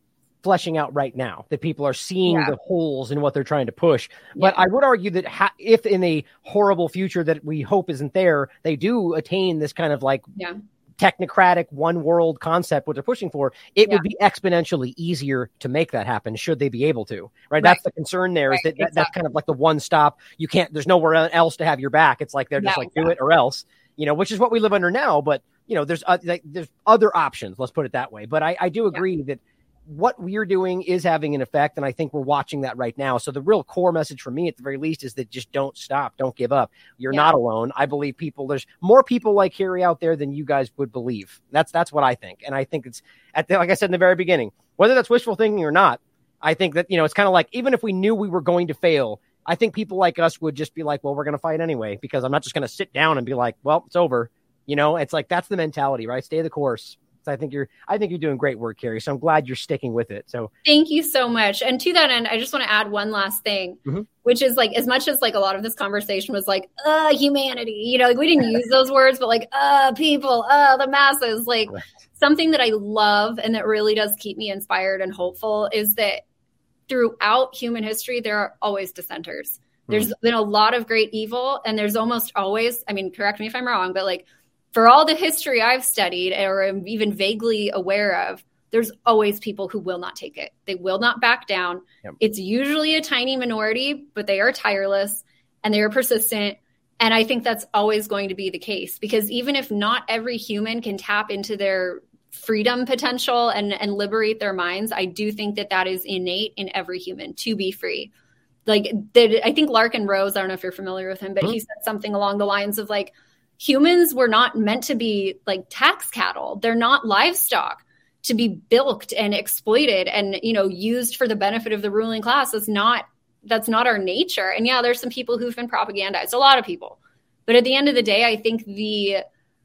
fleshing out right now, that people are seeing Yeah. the holes in what they're trying to push. But yeah. I would argue that ha- if in a horrible future that we hope isn't there, they do attain this kind of like yeah. technocratic one world concept, what they're pushing for, it yeah. would be exponentially easier to make that happen should they be able to, right? right. That's the concern there, right. is that, that exactly. that's kind of like the one stop. You can't, there's nowhere else to have your back. It's like, they're just yeah, like, exactly. do it or else, you know, which is what we live under now. But, you know, there's, uh, like, there's other options. Let's put it that way. But I, I do agree yeah. that what we're doing is having an effect. And I think we're watching that right now. So the real core message for me at the very least is that just don't stop. Don't give up. You're yeah. not alone. I believe people, there's more people like Carrie out there than you guys would believe. That's, that's what I think. And I think it's at the, like I said in the very beginning, whether that's wishful thinking or not, I think that, you know, it's kind of like, even if we knew we were going to fail, I think people like us would just be like, well, we're going to fight anyway, because I'm not just going to sit down and be like, well, it's over. You know, it's like, that's the mentality, right? Stay the course. So I think you're, I think you're doing great work, Carrie. So I'm glad you're sticking with it. So thank you so much. And to that end, I just want to add one last thing, mm-hmm. which is like, as much as like a lot of this conversation was like, uh, humanity, you know, like we didn't use those words, but like, uh, people, uh, the masses, like right. something that I love and that really does keep me inspired and hopeful is that throughout human history, there are always dissenters. There's mm-hmm. been a lot of great evil, and there's almost always, I mean, correct me if I'm wrong, but like, for all the history I've studied or am even vaguely aware of, there's always people who will not take it. They will not back down. Yep. It's usually a tiny minority, but they are tireless and they are persistent. And I think that's always going to be the case, because even if not every human can tap into their freedom potential and, and liberate their minds, I do think that that is innate in every human to be free. Like, I think Larken Rose, I don't know if you're familiar with him, but mm-hmm. he said something along the lines of like, humans were not meant to be like tax cattle. They're not livestock to be bilked and exploited and, you know, used for the benefit of the ruling class. That's not, that's not our nature. And yeah, there's some people who've been propagandized, a lot of people. But at the end of the day, I think the,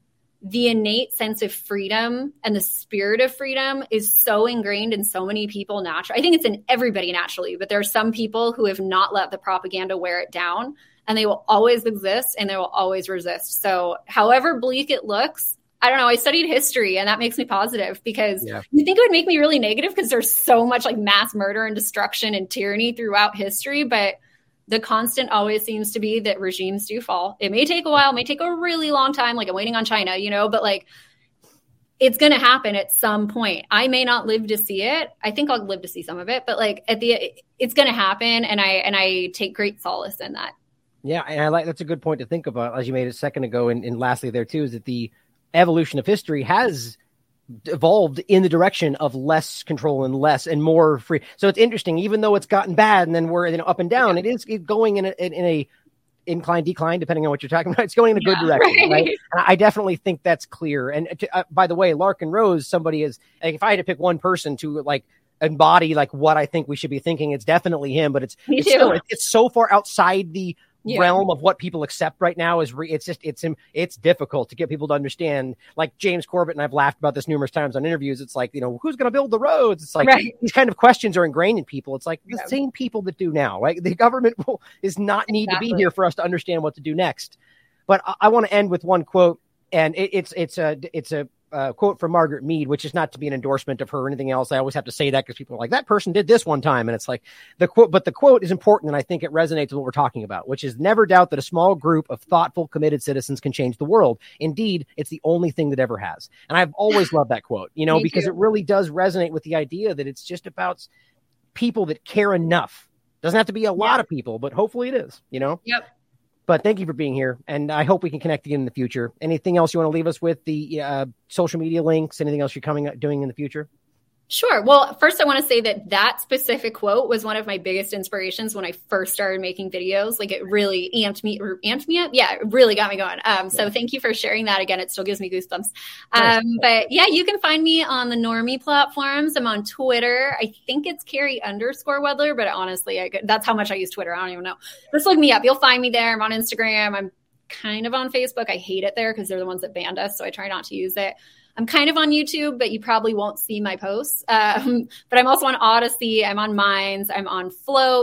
the innate sense of freedom and the spirit of freedom is so ingrained in so many people naturally. I think it's in everybody naturally, but there are some people who have not let the propaganda wear it down. And they will always exist and they will always resist. So however bleak it looks, I don't know. I studied history and that makes me positive, because yeah. you think it would make me really negative because there's so much like mass murder and destruction and tyranny throughout history. But the constant always seems to be that regimes do fall. It may take a while, it may take a really long time. Like I'm waiting on China, you know, but like it's going to happen at some point. I may not live to see it. I think I'll live to see some of it, but like at the, it's going to happen. And I, and I take great solace in that. Yeah, and I like that's a good point to think about, as you made a second ago. And, and lastly, there too, is that the evolution of history has evolved in the direction of less control and less and more free. So it's interesting, even though it's gotten bad and then we're you know, up and down, yeah. it is going in a, in, in a incline, decline, depending on what you're talking about. It's going in a yeah, good direction, right? right? And I definitely think that's clear. And to, uh, by the way, Larken Rose, somebody is, like, if I had to pick one person to like embody like what I think we should be thinking, it's definitely him. But it's it's, still, it's so far outside the Yeah. realm of what people accept right now is re- it's just it's it's difficult to get people to understand. Like James Corbett, and I've laughed about this numerous times on interviews. It's like, you know, who's going to build the roads? It's like right. these kind of questions are ingrained in people. It's like the yeah. same people that do now. Like the government will is not need exactly. to be here for us to understand what to do next. But I, I want to end with one quote, and it, it's it's a it's a Uh, quote from Margaret Mead, which is not to be an endorsement of her or anything else. I always have to say that because people are like, that person did this one time. And it's like the quote, but the quote is important. And I think it resonates with what we're talking about, which is never doubt that a small group of thoughtful, committed citizens can change the world. Indeed, it's the only thing that ever has. And I've always loved that quote, you know, because too. It really does resonate with the idea that it's just about people that care enough. Doesn't have to be a lot yeah. of people, but hopefully it is, you know? Yep. But thank you for being here, and I hope we can connect again in the future. Anything else you want to leave us with? The uh, social media links, anything else you're coming doing in the future? Sure. Well, first I want to say that that specific quote was one of my biggest inspirations when I first started making videos. Like it really amped me, or amped me up. Yeah, it really got me going. Um, so yeah. thank you for sharing that again. It still gives me goosebumps. Nice. Um, but yeah, you can find me on the Normie platforms. I'm on Twitter. I think it's Carrie underscore Wedler, but honestly, I could, that's how much I use Twitter. I don't even know. Just look me up. You'll find me there. I'm on Instagram. I'm kind of on Facebook. I hate it there because they're the ones that banned us. So I try not to use it. I'm kind of on YouTube, but you probably won't see my posts. Um, but I'm also on Odyssey. I'm on Minds. I'm on Float.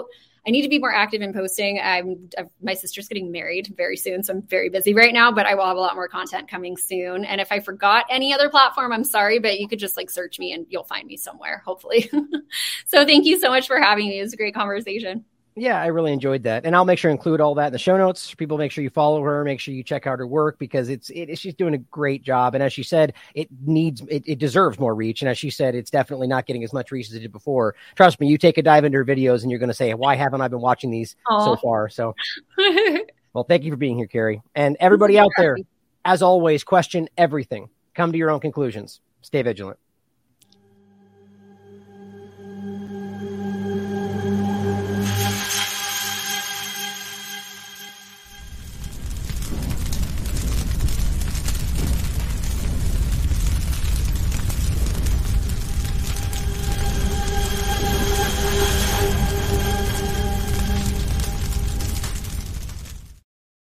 I need to be more active in posting. I'm, I've, my sister's getting married very soon, so I'm very busy right now, but I will have a lot more content coming soon. And if I forgot any other platform, I'm sorry, but you could just like search me and you'll find me somewhere, hopefully. So thank you so much for having me. It was a great conversation. Yeah, I really enjoyed that. And I'll make sure to include all that in the show notes. People, make sure you follow her, make sure you check out her work, because it's, it, she's doing a great job. And as she said, it needs, it, it deserves more reach. And as she said, it's definitely not getting as much reach as it did before. Trust me, you take a dive into her videos and you're going to say, why haven't I been watching these Aww. so far? So, well, thank you for being here, Carrie. And everybody out there, as always, question everything. Come to your own conclusions. Stay vigilant.